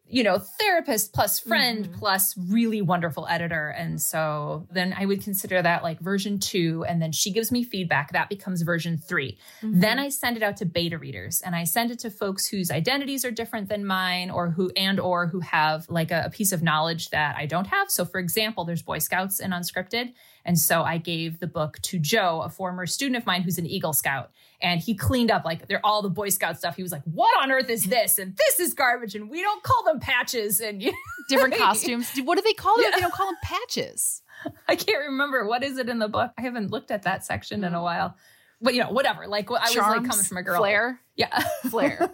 therapist plus friend plus really wonderful editor. And so then I would consider that like version 2. And then she gives me feedback. That becomes version 3. Then I send it out to beta readers, and I send it to folks whose identities are different than mine, or who have like a piece of knowledge that I don't have. So for example, there's Boy Scouts in Unscripted. And so I gave the book to Joe, a former student of mine who's an Eagle Scout. And he cleaned up like all the Boy Scout stuff. He was like, what on earth is this? And this is garbage. And we don't call them patches. And different costumes. What do they call them? They don't call them patches. I can't remember. What is it in the book? I haven't looked at that section in a while. But, whatever. Like I was like coming from a girl. Flair? Yeah. Flair.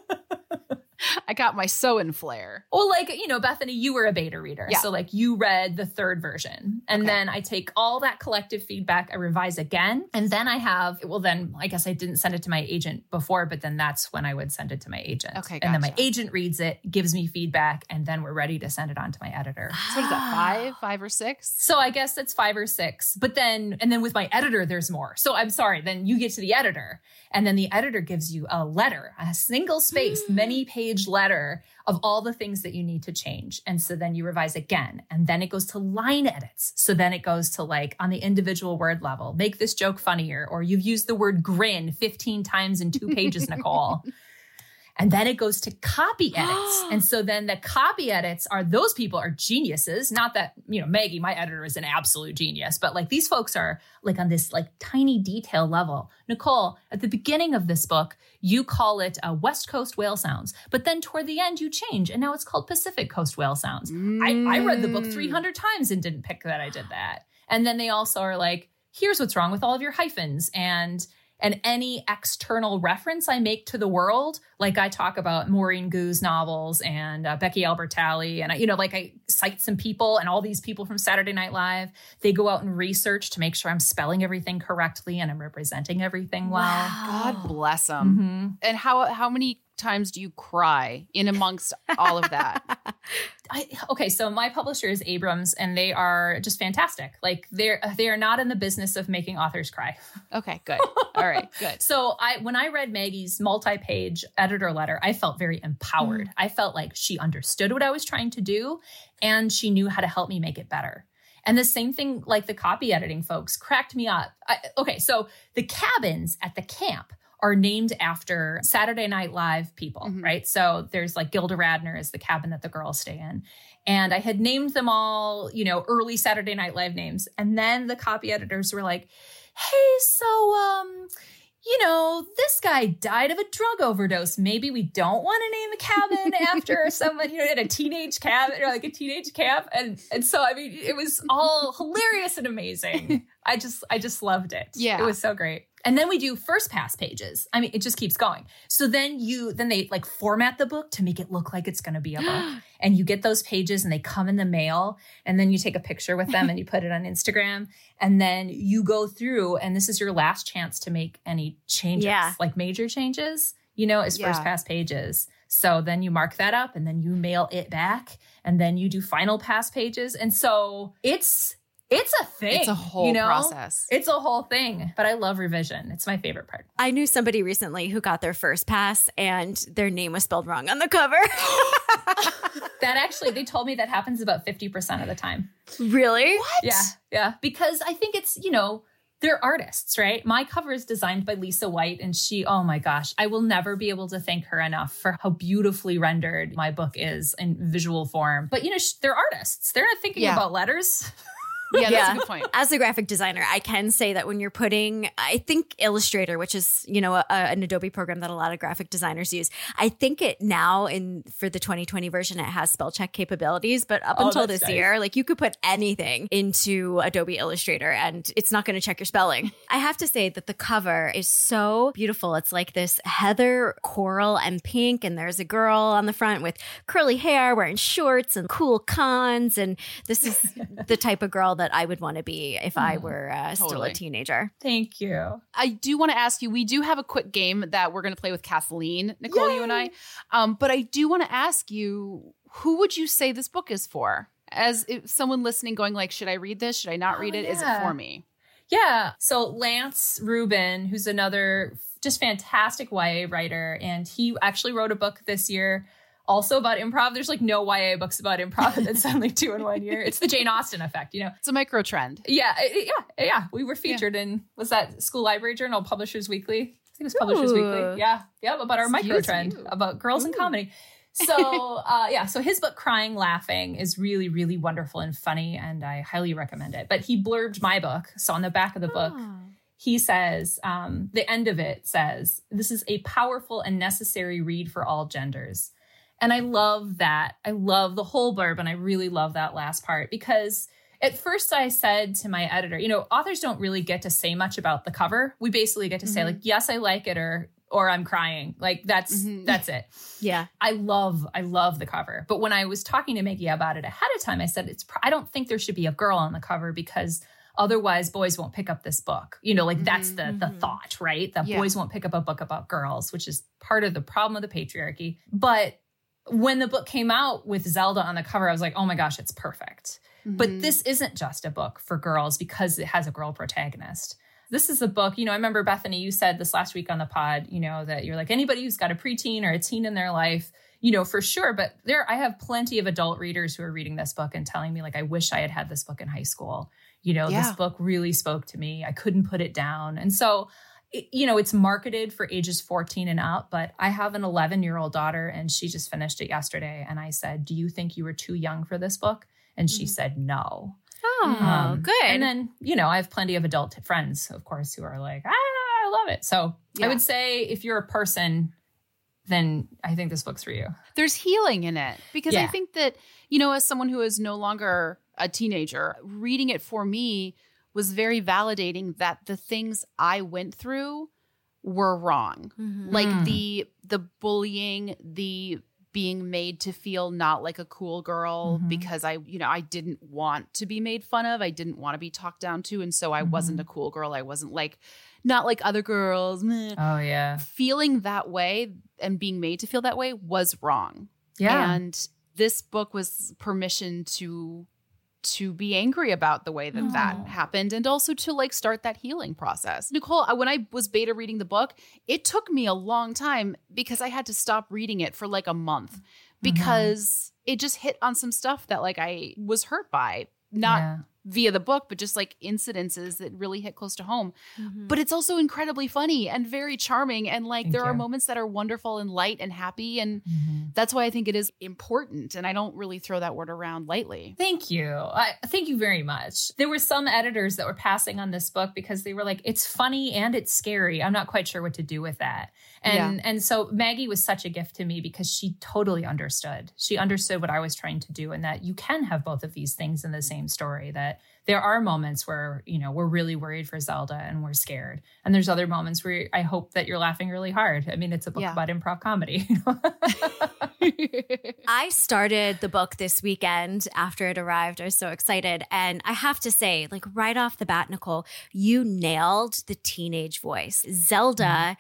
I got my sew-in flair. Well, like, Bethany, you were a beta reader. Yeah. So like you read the third version, and then I take all that collective feedback, I revise again. And then I guess I didn't send it to my agent before, but then that's when I would send it to my agent. Okay, gotcha. And then my agent reads it, gives me feedback, and then we're ready to send it on to my editor. So what is that, 5 or 6? So I guess it's 5 or 6, but then with my editor, there's more. So I'm sorry, then you get to the editor, and then the editor gives you a letter, a single spaced, many page letter of all the things that you need to change. And so then you revise again, and then it goes to line edits. So then it goes to like on the individual word level, make this joke funnier, or you've used the word grin 15 times in 2 pages, Nicole. And then it goes to copy edits. And so then the copy edits those people are geniuses. Not that, Maggie, my editor, is an absolute genius, but like these folks are like on this like tiny detail level. Nicole, at the beginning of this book, you call it West Coast whale sounds, but then toward the end you change and now it's called Pacific Coast whale sounds. I read the book 300 times and didn't pick that I did that. And then they also are like, here's what's wrong with all of your hyphens and any external reference I make to the world, like I talk about Maureen Goo's novels and Becky Albertalli, and I cite some people, and all these people from Saturday Night Live, they go out and research to make sure I'm spelling everything correctly and I'm representing everything well. Wow. God bless them. And how many times do you cry in amongst all of that? So my publisher is Abrams, and they are just fantastic. Like they are not in the business of making authors cry. Okay, good. All right, good. So when I read Maggie's multi-page editor letter, I felt very empowered. I felt like she understood what I was trying to do, and she knew how to help me make it better. And the same thing, like the copy editing folks cracked me up. So the cabins at the camp are named after Saturday Night Live people, right? So there's like Gilda Radner is the cabin that the girls stay in. And I had named them all, early Saturday Night Live names. And then the copy editors were like, hey, so, this guy died of a drug overdose. Maybe we don't want to name a cabin after someone, in a teenage cabin or like a teenage camp. And so, it was all hilarious and amazing. I just loved it. Yeah. It was so great. And then we do first pass pages. It just keeps going. So then they like format the book to make it look like it's going to be a book. And you get those pages and they come in the mail, and then you take a picture with them and you put it on Instagram, and then you go through, and this is your last chance to make any changes, like major changes, is first pass pages. So then you mark that up and then you mail it back, and then you do final pass pages. And so it's It's a thing. It's a whole process. It's a whole thing. But I love revision. It's my favorite part. I knew somebody recently who got their first pass and their name was spelled wrong on the cover. That actually, they told me that happens about 50% of the time. Really? What? Yeah. Yeah. Because I think it's, they're artists, right? My cover is designed by Lisa White, and she, oh my gosh, I will never be able to thank her enough for how beautifully rendered my book is in visual form. But, they're artists. They're not thinking about letters. Yeah, that's a good point. As a graphic designer, I can say that when you're putting, I think Illustrator, which is, an Adobe program that a lot of graphic designers use, I think it now for the 2020 version, it has spell check capabilities. But up until this year, like you could put anything into Adobe Illustrator and it's not going to check your spelling. I have to say that the cover is so beautiful. It's like this heather, coral, and pink. And there's a girl on the front with curly hair wearing shorts and cool cons. And this is the type of girl that I would want to be if I were still a teenager. Thank you. I do want to ask you, we do have a quick game that we're going to play with Kathleen, Nicole, you and I. But I do want to ask you, who would you say this book is for? As if someone listening going like, should I read this? Should I not read it? Is it for me? Yeah. So Lance Rubin, who's another just fantastic YA writer, and he actually wrote a book this year also about improv. There's like no YA books about improv, and then suddenly 2 in 1 year. It's the Jane Austen effect, It's a micro trend. Yeah. We were featured in, was that School Library Journal, Publishers Weekly? I think it was Publishers Weekly. Yeah. Yep. About our micro trend about girls in comedy. So, so his book, Crying Laughing, is really, really wonderful and funny, and I highly recommend it. But he blurbed my book. So on the back of the book, he says, the end of it says, this is a powerful and necessary read for all genders. And I love that. I love the whole blurb, and I really love that last part, because at first I said to my editor, authors don't really get to say much about the cover. We basically get to say like, yes, I like it, or I'm crying. Like that's it. Yeah. I love the cover. But when I was talking to Maggie about it ahead of time, I said, I don't think there should be a girl on the cover, because otherwise boys won't pick up this book. That's the thought, right? That boys won't pick up a book about girls, which is part of the problem of the patriarchy. But when the book came out with Zelda on the cover, I was like, oh my gosh, it's perfect. But this isn't just a book for girls because it has a girl protagonist. This is a book, I remember, Bethany, you said this last week on the pod, that you're like, anybody who's got a preteen or a teen in their life, for sure. But I have plenty of adult readers who are reading this book and telling me like, I wish I had had this book in high school. This book really spoke to me. I couldn't put it down. And so, it's marketed for ages 14 and up, but I have an 11-year-old daughter, and she just finished it yesterday. And I said, do you think you were too young for this book? And she said, no. Oh, good. And then, I have plenty of adult friends, of course, who are like, I love it. So I would say if you're a person, then I think this book's for you. There's healing in it, because I think that, as someone who is no longer a teenager, reading it for me was very validating that the things I went through were wrong. Like the bullying, the being made to feel not like a cool girl because I didn't want to be made fun of. I didn't want to be talked down to. And so I wasn't a cool girl. I wasn't not like other girls. Meh. Oh yeah. Feeling that way and being made to feel that way was wrong. Yeah. And this book was permission to be angry about the way that happened, and also to start that healing process. Nicole, when I was beta reading the book, it took me a long time because I had to stop reading it for a month because it just hit on some stuff that I was hurt by, not via the book, but just incidences that really hit close to home. But it's also incredibly funny and very charming. And there are moments that are wonderful and light and happy. And that's why I think it is important. And I don't really throw that word around lightly. Thank you. Thank you very much. There were some editors that were passing on this book because they were like, it's funny and it's scary. I'm not quite sure what to do with that. And so Maggie was such a gift to me because she totally understood. She understood what I was trying to do, and that you can have both of these things in the same story, that there are moments where, we're really worried for Zelda and we're scared. And there's other moments where I hope that you're laughing really hard. I mean, it's a book about improv comedy. I started the book this weekend after it arrived. I was so excited. And I have to say, right off the bat, Nicole, you nailed the teenage voice. Zelda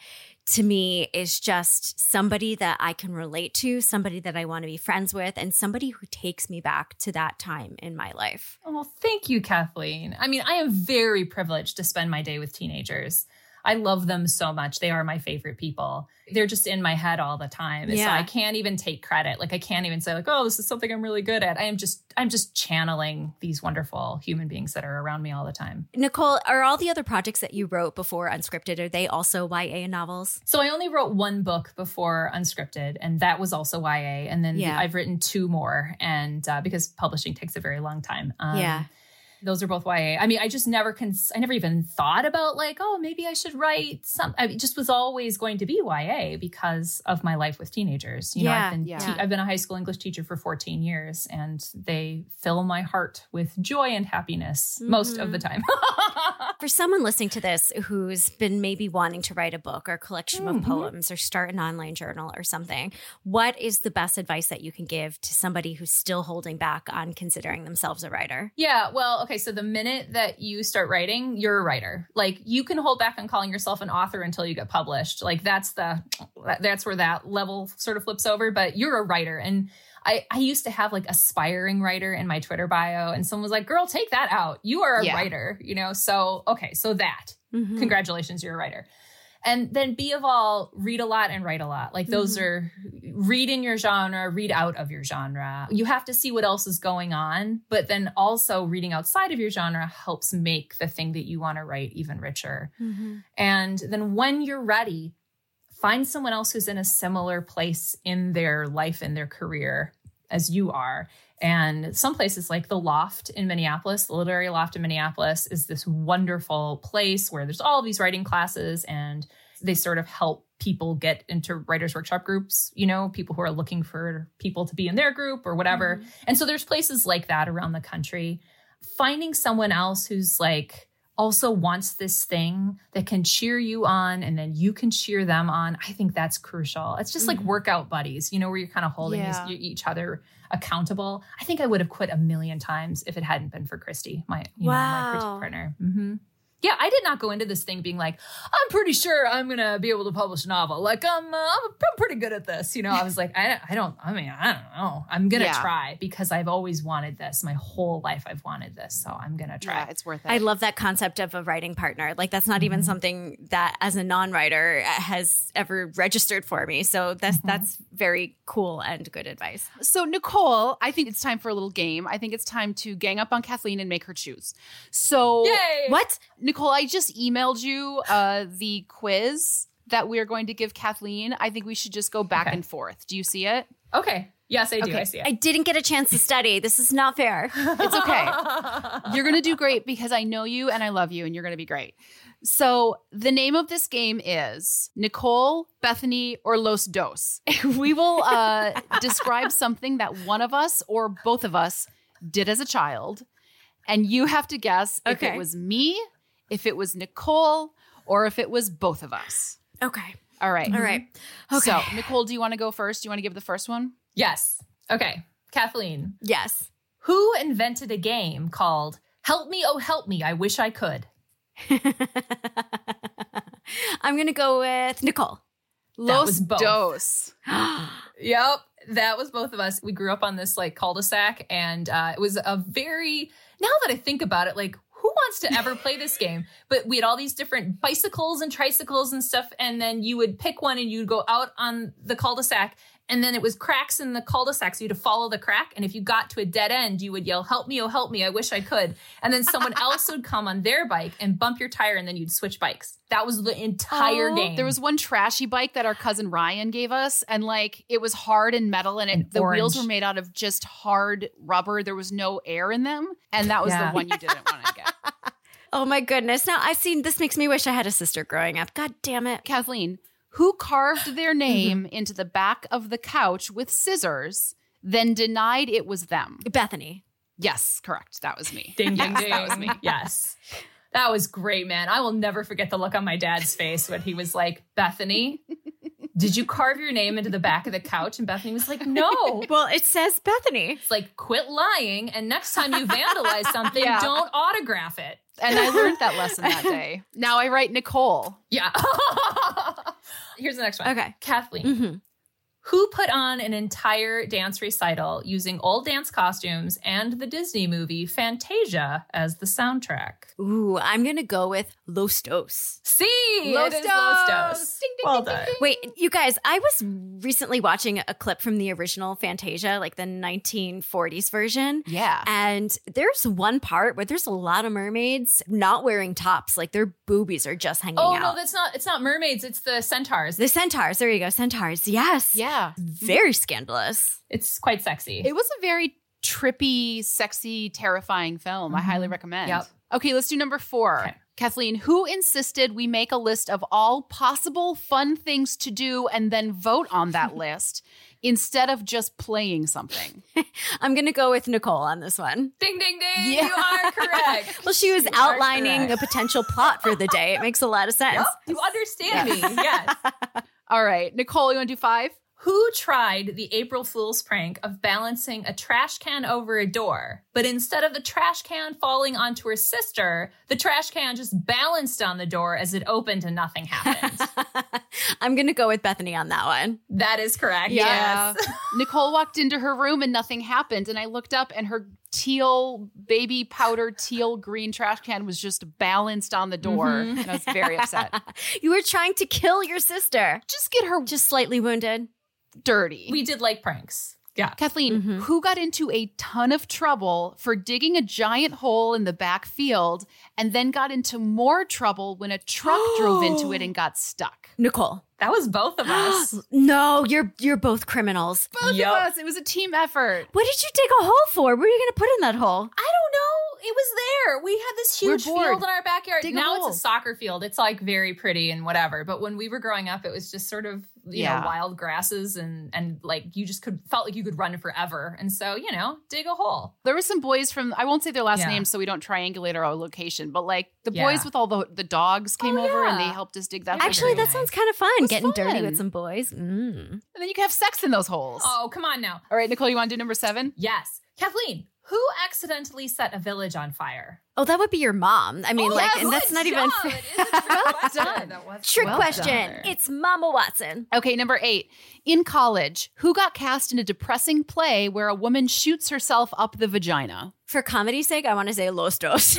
to me is just somebody that I can relate to, somebody that I want to be friends with, and somebody who takes me back to that time in my life. Oh, thank you, Kathleen. I mean, I am very privileged to spend my day with teenagers. I love them so much. They are my favorite people. They're just in my head all the time. Yeah. So I can't even take credit. Like I can't even say like, oh, this is something I'm really good at. I'm just channeling these wonderful human beings that are around me all the time. Nicole, are all the other projects that you wrote before Unscripted, are they also YA novels? So I only wrote one book before Unscripted, and that was also YA. And then I've written 2 more, and because publishing takes a very long time. Those are both YA. I mean, I just never I never even thought about like, oh, maybe I should write some. I just was always going to be YA because of my life with teenagers. You know, I've been a high school English teacher for 14 years, and they fill my heart with joy and happiness most of the time. For someone listening to this who's been maybe wanting to write a book or a collection of poems or start an online journal or something, what is the best advice that you can give to somebody who's still holding back on considering themselves a writer? Yeah, well, okay, so the minute that you start writing, you're a writer. Like you can hold back on calling yourself an author until you get published. Like that's where that level sort of flips over, but you're a writer. And I used to have like aspiring writer in my Twitter bio, and someone was like, girl, take that out. You are a writer, you know? So, okay, so that, congratulations, you're a writer. And then B of all, read a lot and write a lot. Like those are read in your genre, read out of your genre. You have to see what else is going on, but then also reading outside of your genre helps make the thing that you want to write even richer. And then when you're ready, find someone else who's in a similar place in their life and their career as you are. And some places like the Loft in Minneapolis, the Literary Loft in Minneapolis, is this wonderful place where there's all these writing classes, and they sort of help people get into writers' workshop groups, you know, people who are looking for people to be in their group or whatever. And so there's places like that around the country. Finding someone else who's like also wants this thing that can cheer you on and then you can cheer them on. I think that's crucial. It's just like workout buddies, you know, where you're kind of holding each other accountable. I think I would have quit a million times if it hadn't been for Christy, my critique partner. Yeah, I did not go into this thing being like, I'm pretty sure I'm going to be able to publish a novel. Like, I'm pretty good at this. You know, I was like, I don't know. I'm going to try because I've always wanted this. My whole life I've wanted this. So I'm going to try. Yeah, it's worth it. I love that concept of a writing partner. Like that's not even something that as a non-writer has ever registered for me. So that's very cool and good advice. So Nicole, I think it's time for a little game. I think it's time to gang up on Kathleen and make her choose. So Yay! What? Nicole, I just emailed you the quiz that we are going to give Kathleen. I think we should just go back and forth. Do you see it? Okay. Yes, I do. I see it. I didn't get a chance to study. This is not fair. It's okay. You're going to do great because I know you and I love you and you're going to be great. So the name of this game is Nicole, Bethany, or Los Dos. We will describe something that one of us or both of us did as a child. And you have to guess if it was me, if it was Nicole, or if it was both of us. Okay. All right. All right. Okay. So, Nicole, do you want to go first? Do you want to give the first one? Yes. Okay. Kathleen. Yes. Who invented a game called Help Me, Oh Help Me, I Wish I Could? I'm going to go with Nicole. Los Dos. Yep. That was both of us. We grew up on this like cul-de-sac, and it was a very, now that I think about it, like who wants to ever play this game? But we had all these different bicycles and tricycles and stuff. And then you would pick one and you'd go out on the cul-de-sac, and then it was cracks in the cul-de-sac. So you had to follow the crack. And if you got to a dead end, you would yell, help me, oh, help me. I wish I could. And then someone else would come on their bike and bump your tire, and then you'd switch bikes. That was the entire game. There was one trashy bike that our cousin Ryan gave us, and like it was hard and metal, and the wheels were made out of just hard rubber. There was no air in them, and that was the one you didn't want to get. Oh my goodness. Now I've seen, this makes me wish I had a sister growing up. God damn it. Kathleen, who carved their name into the back of the couch with scissors, then denied it was them? Bethany. Yes, correct. That was me. Ding, ding, ding. That was me. Yes. That was great, man. I will never forget the look on my dad's face when he was like, Bethany, did you carve your name into the back of the couch? And Bethany was like, no. Well, it says Bethany. It's like, quit lying. And next time you vandalize something, don't autograph it. And I learned that lesson that day. Now I write Nicole. Yeah. Here's the next one. Okay. Kathleen. Mm-hmm. Who put on an entire dance recital using old dance costumes and the Disney movie Fantasia as the soundtrack? Ooh, I'm going to go with Los Dos. See, it is Los Dos. Ding, ding, Well ding, done. ding, Wait, you guys, I was recently watching a clip from the original Fantasia, like the 1940s version. Yeah. And there's one part where there's a lot of mermaids not wearing tops, like their boobies are just hanging Oh, out. no, it's not mermaids. It's the centaurs. The centaurs. There you go. Centaurs. Yes. Yeah. Very scandalous. It's quite sexy. It was a very trippy, sexy, terrifying film. I highly recommend. Yep. Okay, let's do number 4. Okay. Kathleen, who insisted we make a list of all possible fun things to do and then vote on that list instead of just playing something? I'm going to go with Nicole on this one. Ding, ding, ding. Yeah. You are correct. Well, she was You are outlining correct. a potential plot for the day. It makes a lot of sense. Yep, you understand me. Yes. All right, Nicole, you want to do 5? Who tried the April Fool's prank of balancing a trash can over a door, but instead of the trash can falling onto her sister, the trash can just balanced on the door as it opened and nothing happened? I'm going to go with Bethany on that one. That is correct. Yeah. Yes. Nicole walked into her room and nothing happened. And I looked up and her baby powder teal green trash can was just balanced on the door. And I was very upset. You were trying to kill your sister. Just get her Just slightly wounded. dirty. We did like pranks. Yeah. Kathleen, who got into a ton of trouble for digging a giant hole in the back field and then got into more trouble when a truck drove into it and got stuck? Nicole. That was both of us. No, you're both criminals. Both Yep. of us. It was a team effort. What did you dig a hole for? What are you going to put in that hole? I don't know. It was there. We had this huge We're bored. field in our backyard. Dig a Now hole. it's a soccer field. It's like very pretty and whatever. But when we were growing up, it was just sort of, you know, wild grasses and like you just felt like you could run forever. And so, you know, dig a hole. There were some boys from, I won't say their last Yeah. names so we don't triangulate our location, but like the Yeah. boys with all the dogs came Oh, over and yeah. they helped us dig that hole. Actually, very that sounds kind of fun. was Getting dirty fun. with some boys. And then you can have sex in those holes. Oh, come on now. All right, Nicole, you want to do number 7? Yes. Kathleen, who accidentally set a village on fire? Oh, that would be your mom. I mean, like, and that's not even It is a trick question. done. trick Well question. done. It's Mama Watson. Okay, number 8. In college, who got cast in a depressing play where a woman shoots herself up the vagina? For comedy's sake, I want to say Los Dos.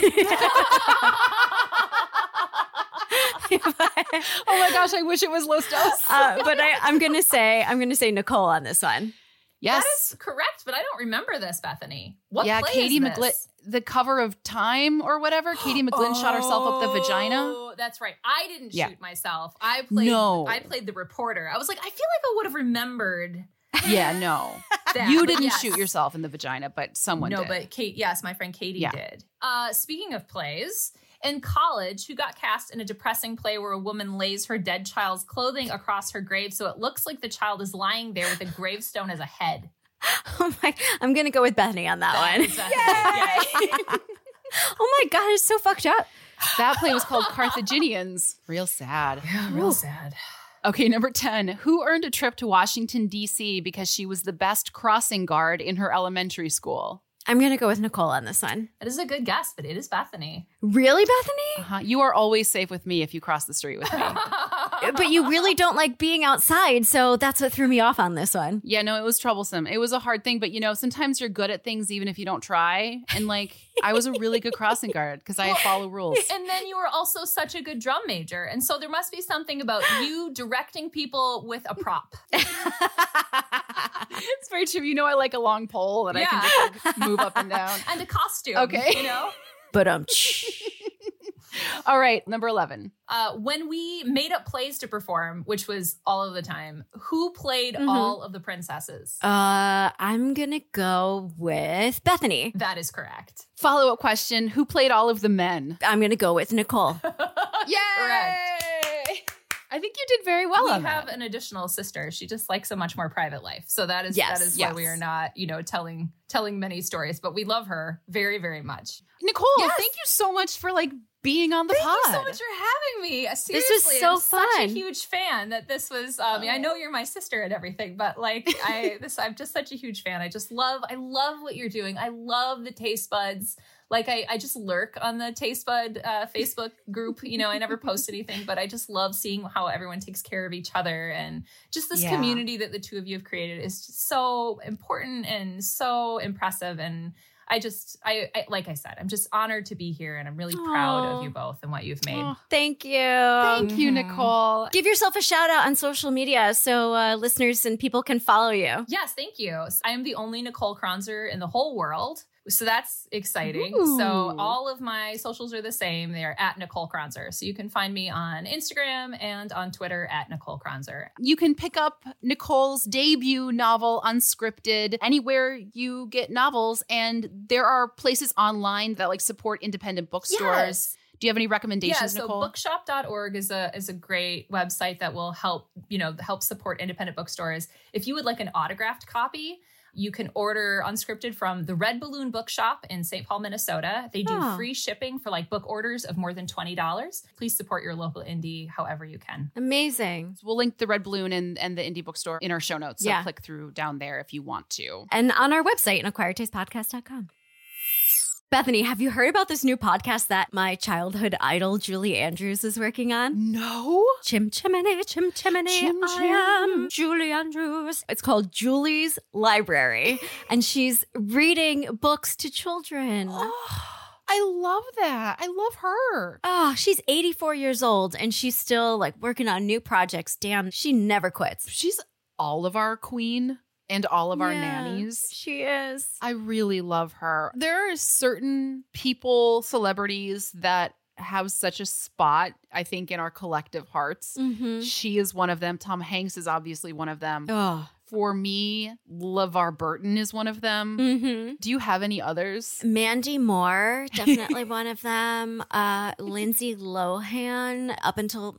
Oh my gosh, I wish it was Los Dos. But I'm gonna say Nicole on this one. Yes. That is correct, but I don't remember this, Bethany. What Yeah, play Katie is McGlynn, this? the cover of Time or whatever. Katie McGlynn shot herself up the vagina. Oh, that's right. I didn't Yeah. shoot myself. I played the reporter. I was like, I feel like I would have remembered Yeah, no. that. You but didn't yes. shoot yourself in the vagina, but someone No, did. but Kate, yes, my friend Katie Yeah. did. Speaking of plays, in college, who got cast in a depressing play where a woman lays her dead child's clothing across her grave so it looks like the child is lying there with a gravestone as a head? Oh my! I'm gonna go with Bethany on that one. Yay! Oh my god, it's so fucked up. That play was called Carthaginians. Real sad. Yeah, real sad. Okay, number 10. Who earned a trip to Washington, D.C. because she was the best crossing guard in her elementary school? I'm gonna go with Nicole on this one. That is a good guess, but it is Bethany. Really, Bethany? You are always safe with me if you cross the street with me. But you really don't like being outside, so that's what threw me off on this one. Yeah, no, it was troublesome. It was a hard thing, but you know, sometimes you're good at things even if you don't try. And like, I was a really good crossing guard because I follow rules. And then you were also such a good drum major. And so there must be something about you directing people with a prop. It's very true. You know, I like a long pole that I can just like, move up and down. And a costume. Okay. You know? But All right, number 11. When we made up plays to perform, which was all of the time, who played all of the princesses? I'm gonna go with Bethany. That is correct. Follow-up question. Who played all of the men? I'm gonna go with Nicole. Yay! Correct. I think you did very well We on have that. an additional sister. She just likes a much more private life. So that is Yes, why we are not, you know, telling many stories, but we love her very, very much. Nicole, Yes. thank you so much for like being on the pod. Thank you so much for having me. Seriously, so I'm such a fun. huge fan that this was. I know you're my sister and everything, but like I'm just such a huge fan. I love what you're doing. I love the taste buds. Like I just lurk on the Taste Bud Facebook group. You know, I never post anything, but I just love seeing how everyone takes care of each other. And just this community that the two of you have created is just so important and so impressive. And I like I said, I'm just honored to be here, and I'm really proud of you both and what you've made. Thank you. Thank you, Nicole. Give yourself a shout out on social media so listeners and people can follow you. Yes, thank you. I am the only Nicole Kronzer in the whole world. So that's exciting. Ooh. So all of my socials are the same. They are at Nicole Kronzer. So you can find me on Instagram and on Twitter at Nicole Kronzer. You can pick up Nicole's debut novel, Unscripted, anywhere you get novels. And there are places online that like support independent bookstores. Yes. Do you have any recommendations, Yeah, so Nicole? bookshop.org is a great website that will help support independent bookstores. If you would like an autographed copy, you can order Unscripted from the Red Balloon Bookshop in St. Paul, Minnesota. They do free shipping for like book orders of more than $20. Please support your local indie however you can. Amazing. We'll link the Red Balloon and the indie bookstore in our show notes. So Yeah. click through down there if you want to. And on our website, acquiredtastepodcast.com. Bethany, have you heard about this new podcast that my childhood idol, Julie Andrews, is working on? No. Chim chimney, chim chimney, Chim I chim. am Julie Andrews. It's called Julie's Library, and she's reading books to children. I love that. I love her. Oh, she's 84 years old, and she's still like working on new projects. Damn, she never quits. She's all of our queen and all of our Yeah, nannies. She is. I really love her. There are certain people, celebrities that have such a spot, I think, in our collective hearts. Mm-hmm. She is one of them. Tom Hanks is obviously one of them. Oh. For me, LeVar Burton is one of them. Mm-hmm. Do you have any others? Mandy Moore, definitely one of them. Lindsay Lohan, up until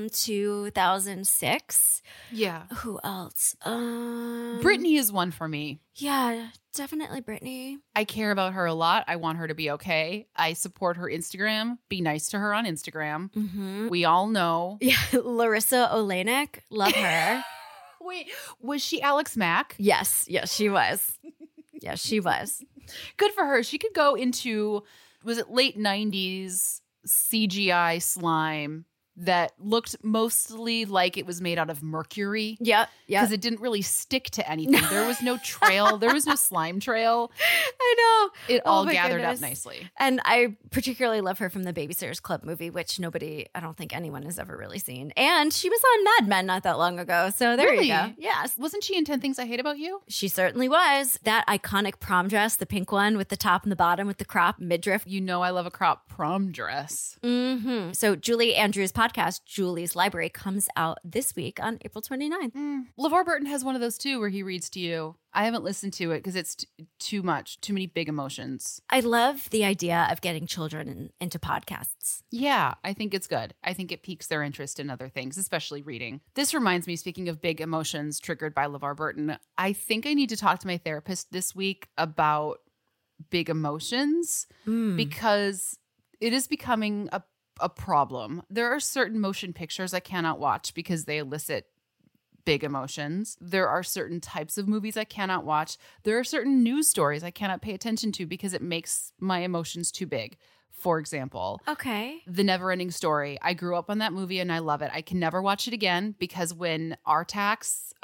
2006. Yeah. Who else? Britney is one for me. Yeah, definitely Britney. I care about her a lot. I want her to be okay. I support her Instagram. Be nice to her on Instagram. Mm-hmm. We all know. Yeah, Larissa Olenek, love her. Wait, was she Alex Mack? Yes, she was. Yes, she was. Good for her. She could go into, was it late 90s CGI slime that looked mostly like it was made out of mercury. Yep. Because it didn't really stick to anything. There was no trail. There was no slime trail. I know. It Oh all my gathered goodness. up nicely. And I particularly love her from the Babysitters Club movie, which I don't think anyone has ever really seen. And she was on Mad Men not that long ago. So there Really? you go. Yes. Wasn't she in 10 Things I Hate About You? She certainly was. That iconic prom dress, the pink one with the top and the bottom with the crop midriff. You know I love a crop prom dress. Mm-hmm. So Julie Andrews' podcast, Julie's Library, comes out this week on April 29th. LeVar Burton has one of those too where he reads to you. I haven't listened to it because it's too much, too many big emotions. I love the idea of getting children into podcasts. Yeah, I think it's good. I think it piques their interest in other things, especially reading. This reminds me, speaking of big emotions triggered by LeVar Burton, I think I need to talk to my therapist this week about big emotions because it is becoming a problem. There are certain motion pictures I cannot watch because they elicit big emotions. There are certain types of movies I cannot watch. There are certain news stories I cannot pay attention to because it makes my emotions too big. For example, Okay. The Neverending Story. I grew up on that movie and I love it. I can never watch it again because when Artax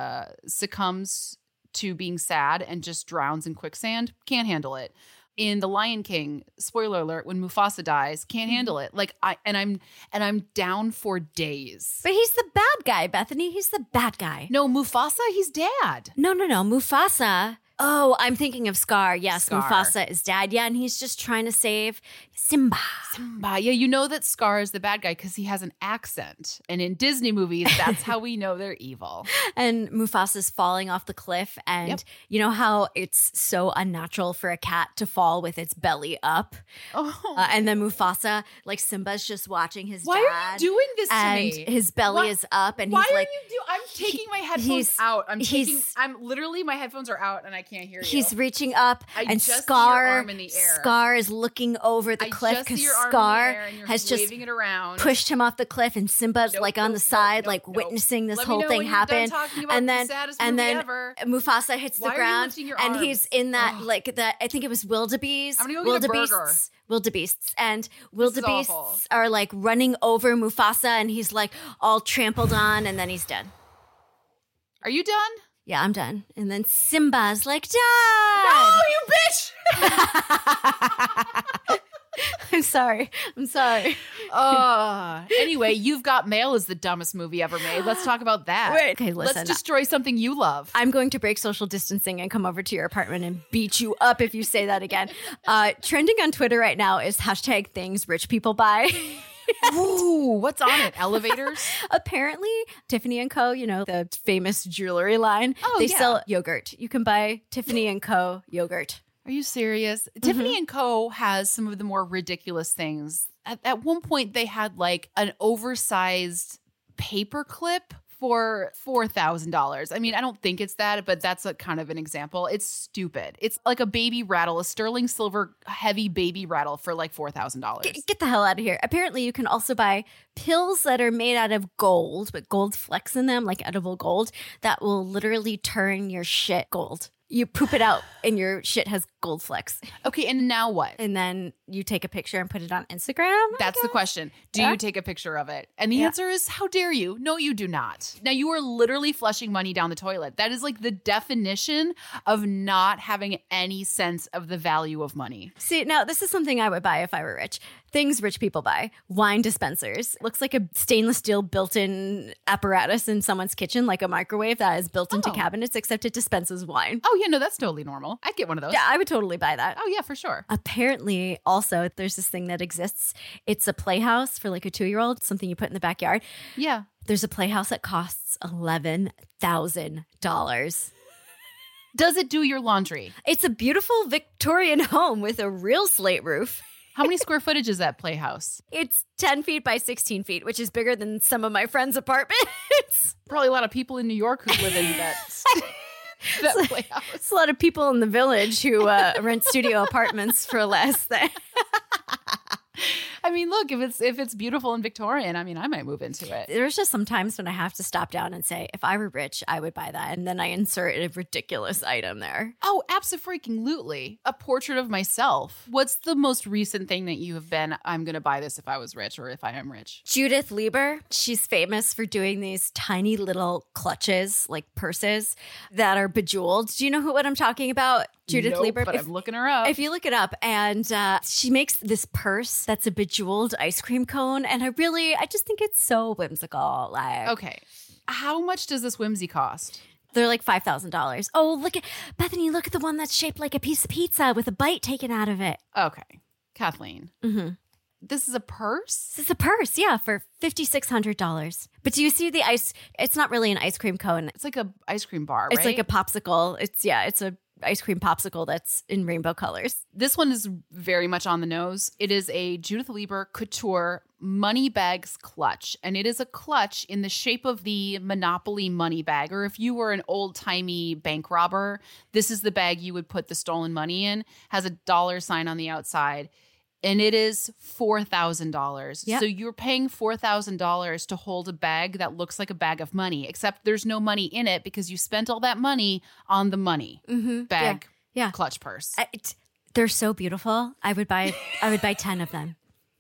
succumbs to being sad and just drowns in quicksand, can't handle it. In The Lion King, spoiler alert, when Mufasa dies, can't handle it. Like I'm down for days. But he's the bad guy, Bethany. He's the bad guy. No, Mufasa, he's dad. No. Mufasa. Oh, I'm thinking of Scar. Yes, Scar. Mufasa is dad. Yeah, and he's just trying to save Simba. Yeah, you know that Scar is the bad guy because he has an accent. And in Disney movies, that's how we know they're evil. And Mufasa's falling off the cliff. And you know how it's so unnatural for a cat to fall with its belly up? Oh. And then Mufasa, like Simba's just watching his Why dad. are you doing this to and me? his belly Why- is up. And Why he's are like, you I'm taking my headphones out. I'm literally, my headphones are out and I can't hear you. He's reaching up and just see your arm in the air. Scar is looking over the cliff because Scar has just waving it around. pushed him off the cliff and Simba's on the side, witnessing this whole thing happen. And then Mufasa hits the ground and he's in that, I think it was wildebeest. I'm gonna go get a burger. Wildebeests and wildebeests are running over Mufasa and he's all trampled on and then he's dead. Are you done? Yeah, I'm done. And then Simba's like, Dad! No, you bitch! I'm sorry. Anyway, You've Got Mail is the dumbest movie ever made. Let's talk about that. Wait, okay, listen. Let's destroy something you love. I'm going to break social distancing and come over to your apartment and beat you up if you say that again. Trending on Twitter right now is #things rich people buy. Ooh, what's on it? Elevators? Apparently, Tiffany & Co., the famous jewelry line, they sell yogurt. You can buy Tiffany & Co. yogurt. Are you serious? Tiffany & Co. has some of the more ridiculous things. At one point, they had an oversized paper clip for $4,000. I mean, I don't think it's that, but that's kind of an example. It's stupid. It's like a baby rattle, a sterling silver heavy baby rattle for $4,000. Get the hell out of here. Apparently, you can also buy pills that are made out of gold, with gold flecks in them, like edible gold, that will literally turn your shit gold. You poop it out and your shit has gold flecks. Okay, and now what? And then you take a picture and put it on Instagram? That's the question. Do you take a picture of it? And the answer is, how dare you? No, you do not. Now, you are literally flushing money down the toilet. That is the definition of not having any sense of the value of money. See, now this is something I would buy if I were rich. Things rich people buy. Wine dispensers. Looks like a stainless steel built-in apparatus in someone's kitchen, like a microwave that is built into cabinets, except it dispenses wine. Oh, yeah, no, that's totally normal. I'd get one of those. Yeah, I would totally buy that. Oh, yeah, for sure. Apparently, also, there's this thing that exists. It's a playhouse for a 2-year-old, something you put in the backyard. Yeah. There's a playhouse that costs $11,000. Does it do your laundry? It's a beautiful Victorian home with a real slate roof. How many square footage is that playhouse? It's 10 feet by 16 feet, which is bigger than some of my friends' apartments. Probably a lot of people in New York who live in that playhouse. It's a lot of people in the village who rent studio apartments for less than. I mean, look, if it's beautiful and Victorian, I mean, I might move into it. There's just some times when I have to stop down and say, if I were rich, I would buy that. And then I insert a ridiculous item there. Oh, abso-freaking-lutely. A portrait of myself. What's the most recent thing that you have been, I'm going to buy this if I was rich or if I am rich? Judith Lieber. She's famous for doing these tiny little clutches, like purses, that are bejeweled. Do you know what I'm talking about? Judith Lieber. But I'm looking her up. If you look it up, and she makes this purse that's a bejeweled ice cream cone, and I just think it's so whimsical. Okay, how much does this whimsy cost? They're $5,000. Oh, look at Bethany! Look at the one that's shaped like a piece of pizza with a bite taken out of it. Okay, Kathleen. Mm-hmm. This is a purse? This is a purse, yeah, for $5,600. But do you see the ice? It's not really an ice cream cone. It's like a ice cream bar, right? It's like a popsicle. It's a ice cream popsicle that's in rainbow colors. This one is very much on the nose. It is a Judith Lieber Couture money bags clutch, and it is a clutch in the shape of the Monopoly money bag. Or if you were an old-timey bank robber, this is the bag you would put the stolen money in. Has a dollar sign on the outside. And it is $4,000. Yep. So you're paying $4,000 to hold a bag that looks like a bag of money, except there's no money in it because you spent all that money on the money bag, clutch purse. They're so beautiful. I would buy 10 of them.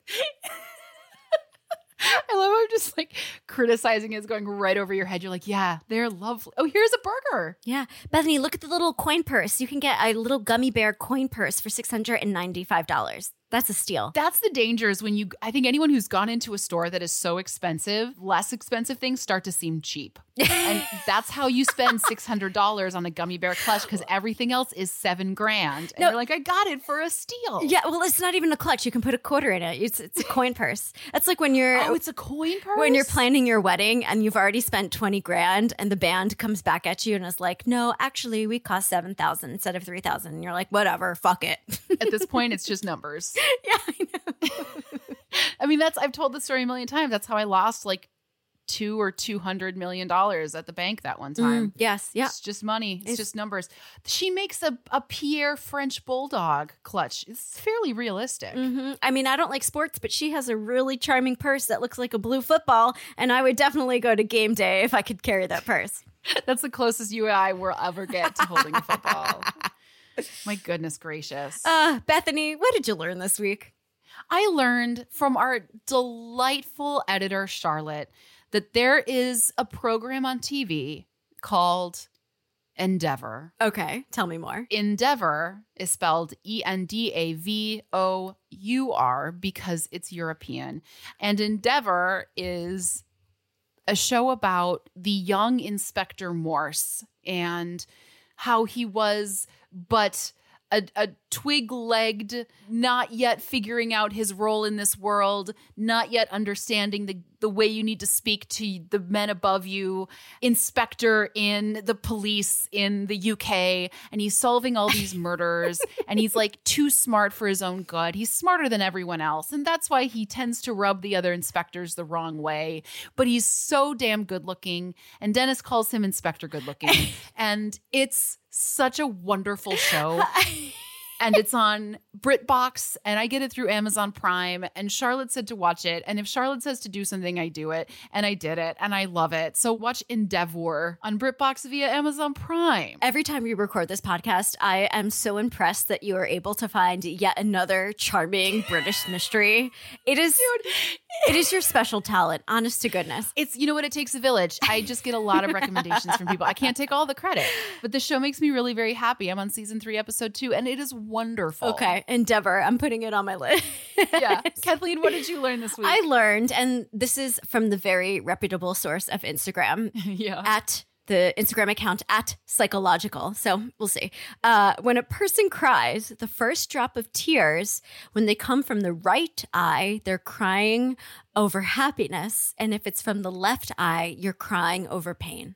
I love how I'm just criticizing it. It's going right over your head. You're like, yeah, they're lovely. Oh, here's a burger. Yeah. Bethany, look at the little coin purse. You can get a little gummy bear coin purse for $695. That's a steal. That's the dangers when I think anyone who's gone into a store that is so expensive, less expensive things start to seem cheap. And that's how you spend $600 on a gummy bear clutch because everything else is $7,000. And you're like, I got it for a steal. Yeah, well, it's not even a clutch. You can put a quarter in it. It's a coin purse. That's like when you're... Oh, it's a coin purse? When you're planning your wedding and you've already spent $20,000 and the band comes back at you and is like, no, actually, we cost $7,000 instead of $3,000. And you're like, whatever, fuck it. At this point, it's just numbers. Yeah, I know. I mean, I've told the story a million times. That's how I lost $200 or $200 million at the bank that one time. Yes. Yeah. It's just money. It's just numbers. She makes a Pierre French bulldog clutch. It's fairly realistic. I mean, I don't like sports, but she has a really charming purse that looks like a blue football. And I would definitely go to game day if I could carry that purse. That's the closest you and I will ever get to holding a football. My goodness gracious. Bethany, what did you learn this week? I learned from our delightful editor, Charlotte, that there is a program on TV called Endeavor. Okay, tell me more. Endeavor is spelled Endeavour because it's European. And Endeavor is a show about the young Inspector Morse and how he was but a twig-legged, not yet figuring out his role in this world, not yet understanding the way you need to speak to the men above you, inspector in the police in the UK, and he's solving all these murders, and he's like too smart for his own good. He's smarter than everyone else, and that's why he tends to rub the other inspectors the wrong way. But he's so damn good looking, and Dennis calls him Inspector Good Looking, and it's such a wonderful show. And it's on BritBox, and I get it through Amazon Prime. And Charlotte said to watch it. And if Charlotte says to do something, I do it. And I did it, and I love it. So watch Endeavor on BritBox via Amazon Prime. Every time we record this podcast, I am so impressed that you are able to find yet another charming British mystery. It is your special talent, honest to goodness. It's, you know what, it takes a village. I just get a lot of recommendations from people. I can't take all the credit, but the show makes me really very happy. I'm on season 3, episode 2, and it is wonderful. Okay, Endeavor. I'm putting it on my list. Yeah. Kathleen, what did you learn this week? I learned, and this is from the very reputable source of Instagram, at the Instagram account at Psychological. So we'll see. When a person cries, the first drop of tears, when they come from the right eye, they're crying over happiness. And if it's from the left eye, you're crying over pain.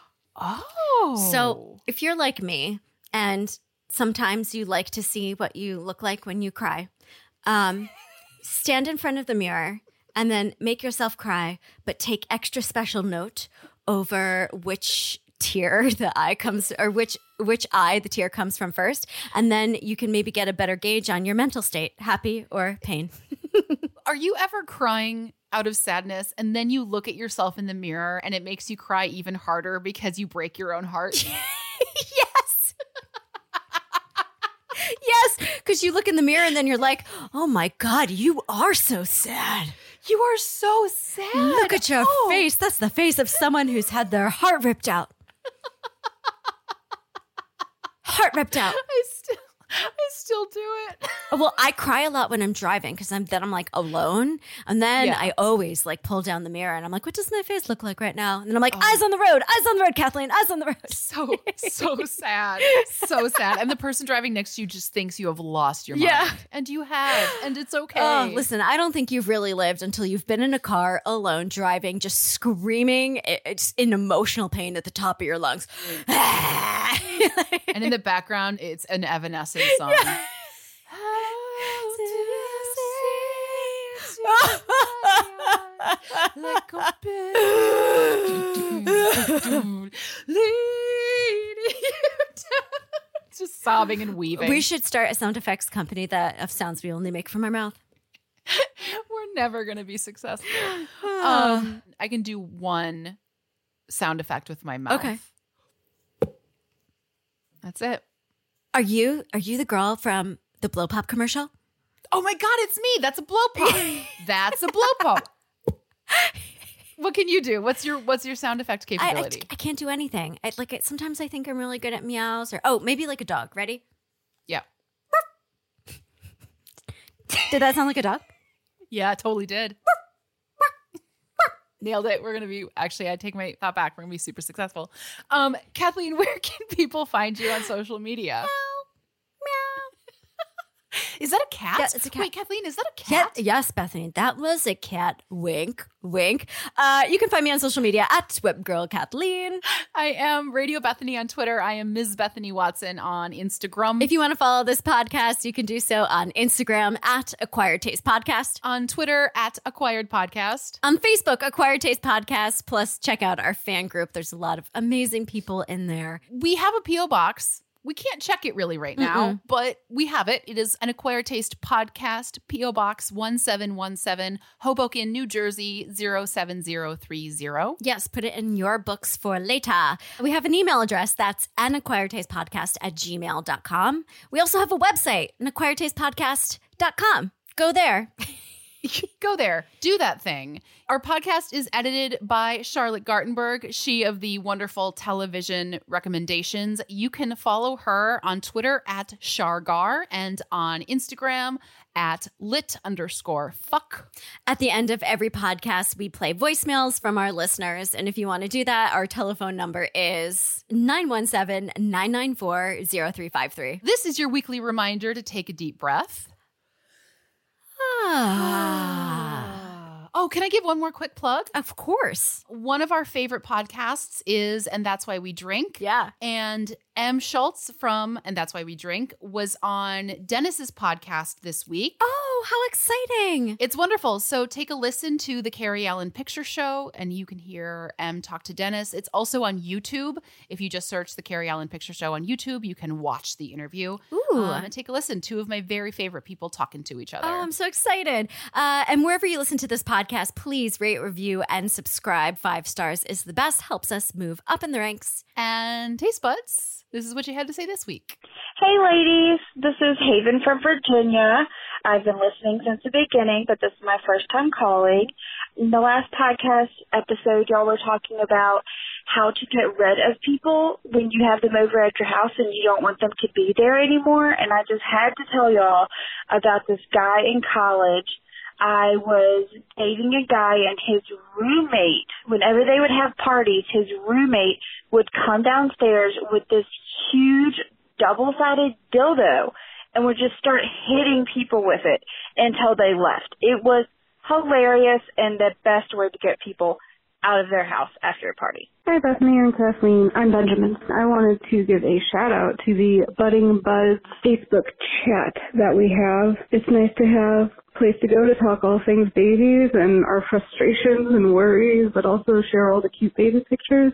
Oh. So if you're like me, and sometimes you like to see what you look like when you cry, stand in front of the mirror and then make yourself cry, but take extra special note over which tear the eye comes, or which eye the tear comes from first. And then you can maybe get a better gauge on your mental state, happy or pain. Are you ever crying out of sadness and then you look at yourself in the mirror and it makes you cry even harder because you break your own heart? Yes. Yes, because you look in the mirror and then you're like, oh my God, you are so sad. You are so sad. Look at your face. That's the face of someone who's had their heart ripped out. Heart ripped out. I still do it. Well, I cry a lot when I'm driving because I'm like alone. And then I always like pull down the mirror and I'm like, what does my face look like right now? And then I'm like, eyes on the road, Kathleen, eyes on the road. So sad. So sad. And the person driving next to you just thinks you have lost your mind. Yeah. And you have. And it's okay. Oh, listen, I don't think you've really lived until you've been in a car alone driving, just screaming. It's in emotional pain at the top of your lungs. And in the background, it's an Evanescence song. Yeah. Just sobbing and weaving. We should start a sound effects company of sounds we only make from our mouth. We're never going to be successful. I can do one sound effect with my mouth. Okay. That's it. Are you the girl from the Blow Pop commercial? Oh my God, it's me. That's a blow pop. That's a blow pop. What can you do? What's your sound effect capability? I can't do anything. Sometimes I think I'm really good at meows maybe like a dog. Ready? Yeah. Did that sound like a dog? Yeah, it totally did. Nailed it. We're going to be, actually, I take my thought back. We're going to be super successful. Kathleen, where can people find you on social meow. Is that a cat? Yeah, it's a cat. Wait, Kathleen, is that a cat? Yes, Bethany, that was a cat. Wink, wink. You can find me on social media at WebGirlKathleen. I am Radio Bethany on Twitter. I am Ms. Bethany Watson on Instagram. If you want to follow this podcast, you can do so on Instagram at Acquired Taste Podcast. On Twitter at Acquired Podcast. On Facebook, Acquired Taste Podcast. Plus, check out our fan group. There's a lot of amazing people in there. We have a P.O. box. We can't check it really right now, but we have it. It is an Acquired Taste Podcast, P.O. Box 1717, Hoboken, New Jersey 07030. Yes, put it in your books for later. We have an email address. That's anacquiredtastepodcast@gmail.com. We also have a website, anacquiredtastepodcast.com. Go there. Go there. Do that thing. Our podcast is edited by Charlotte Gartenberg, she of the wonderful television recommendations. You can follow her on Twitter at Shargar and on Instagram at lit_fuck. At the end of every podcast, we play voicemails from our listeners. And if you want to do that, our telephone number is 917-994-0353. This is your weekly reminder to take a deep breath. Oh, can I give one more quick plug? Of course. One of our favorite podcasts is And That's Why We Drink. Yeah. And M. Schultz from And That's Why We Drink was on Dennis's podcast this week. Oh, how exciting. It's wonderful. So take a listen to the Carrie Allen Picture Show and you can hear M talk to Dennis. It's also on YouTube. If you just search the Carrie Allen Picture Show on YouTube, you can watch the interview. Ooh. And take a listen. Two of my very favorite people talking to each other. Oh, I'm so excited. And wherever you listen to this podcast, please rate, review, and subscribe. 5 stars is the best. Helps us move up in the ranks. And Taste Buds, this is what you had to say this week. Hey, ladies. This is Haven from Virginia. I've been listening since the beginning, but this is my first time calling. In the last podcast episode, y'all were talking about how to get rid of people when you have them over at your house and you don't want them to be there anymore. And I just had to tell y'all about this guy in college. I was dating a guy and his roommate, whenever they would have parties, his roommate would come downstairs with this huge double-sided dildo and would just start hitting people with it until they left. It was hilarious and the best way to get people out of their house after a party. Hi, Bethany and Kathleen. I'm Benjamin. I wanted to give a shout out to the Budding Buds Facebook chat that we have. It's nice to have a place to go to talk all things babies and our frustrations and worries, but also share all the cute baby pictures.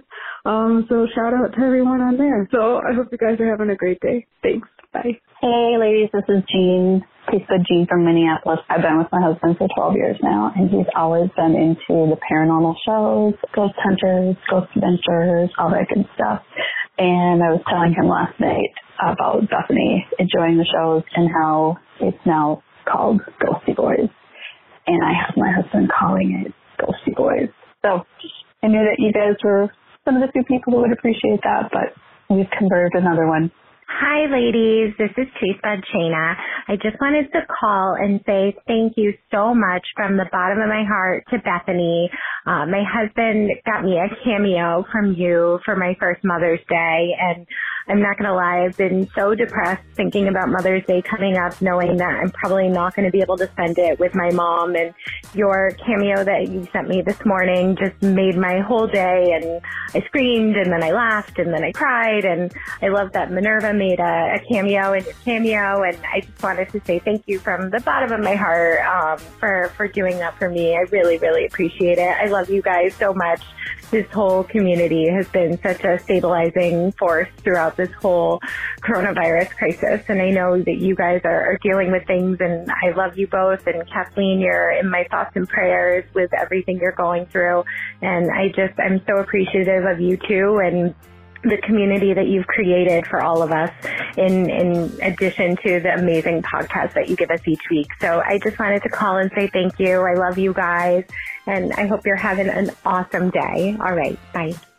So shout out to everyone on there. So I hope you guys are having a great day. Thanks. Bye. Hey, ladies, this is Jean. Tasted Jean from Minneapolis. I've been with my husband for 12 years now, and he's always been into the paranormal shows, ghost hunters, ghost adventures, all that good stuff. And I was telling him last night about Bethany enjoying the shows and how it's now called Ghosty Boys. And I have my husband calling it Ghosty Boys. So I knew that you guys were some of the few people who would appreciate that, but we've converted another one. Hi, ladies. This is Taste Bud Shayna. I just wanted to call and say thank you so much from the bottom of my heart to Bethany. My husband got me a cameo from you for my first Mother's Day, and I'm not going to lie, I've been so depressed thinking about Mother's Day coming up, knowing that I'm probably not going to be able to spend it with my mom. And your cameo that you sent me this morning just made my whole day, and I screamed, and then I laughed, and then I cried, and I love that Minerva made a cameo in your cameo, and I just wanted to say thank you from the bottom of my heart for doing that for me. I really, really appreciate it. I love you guys so much. This whole community has been such a stabilizing force throughout this whole coronavirus crisis. And I know that you guys are dealing with things, and I love you both. And Kathleen, you're in my thoughts and prayers with everything you're going through. And I'm so appreciative of you too, and the community that you've created for all of us in addition to the amazing podcast that you give us each week. So I just wanted to call and say thank you. I love you guys, and I hope you're having an awesome day. All right. Bye.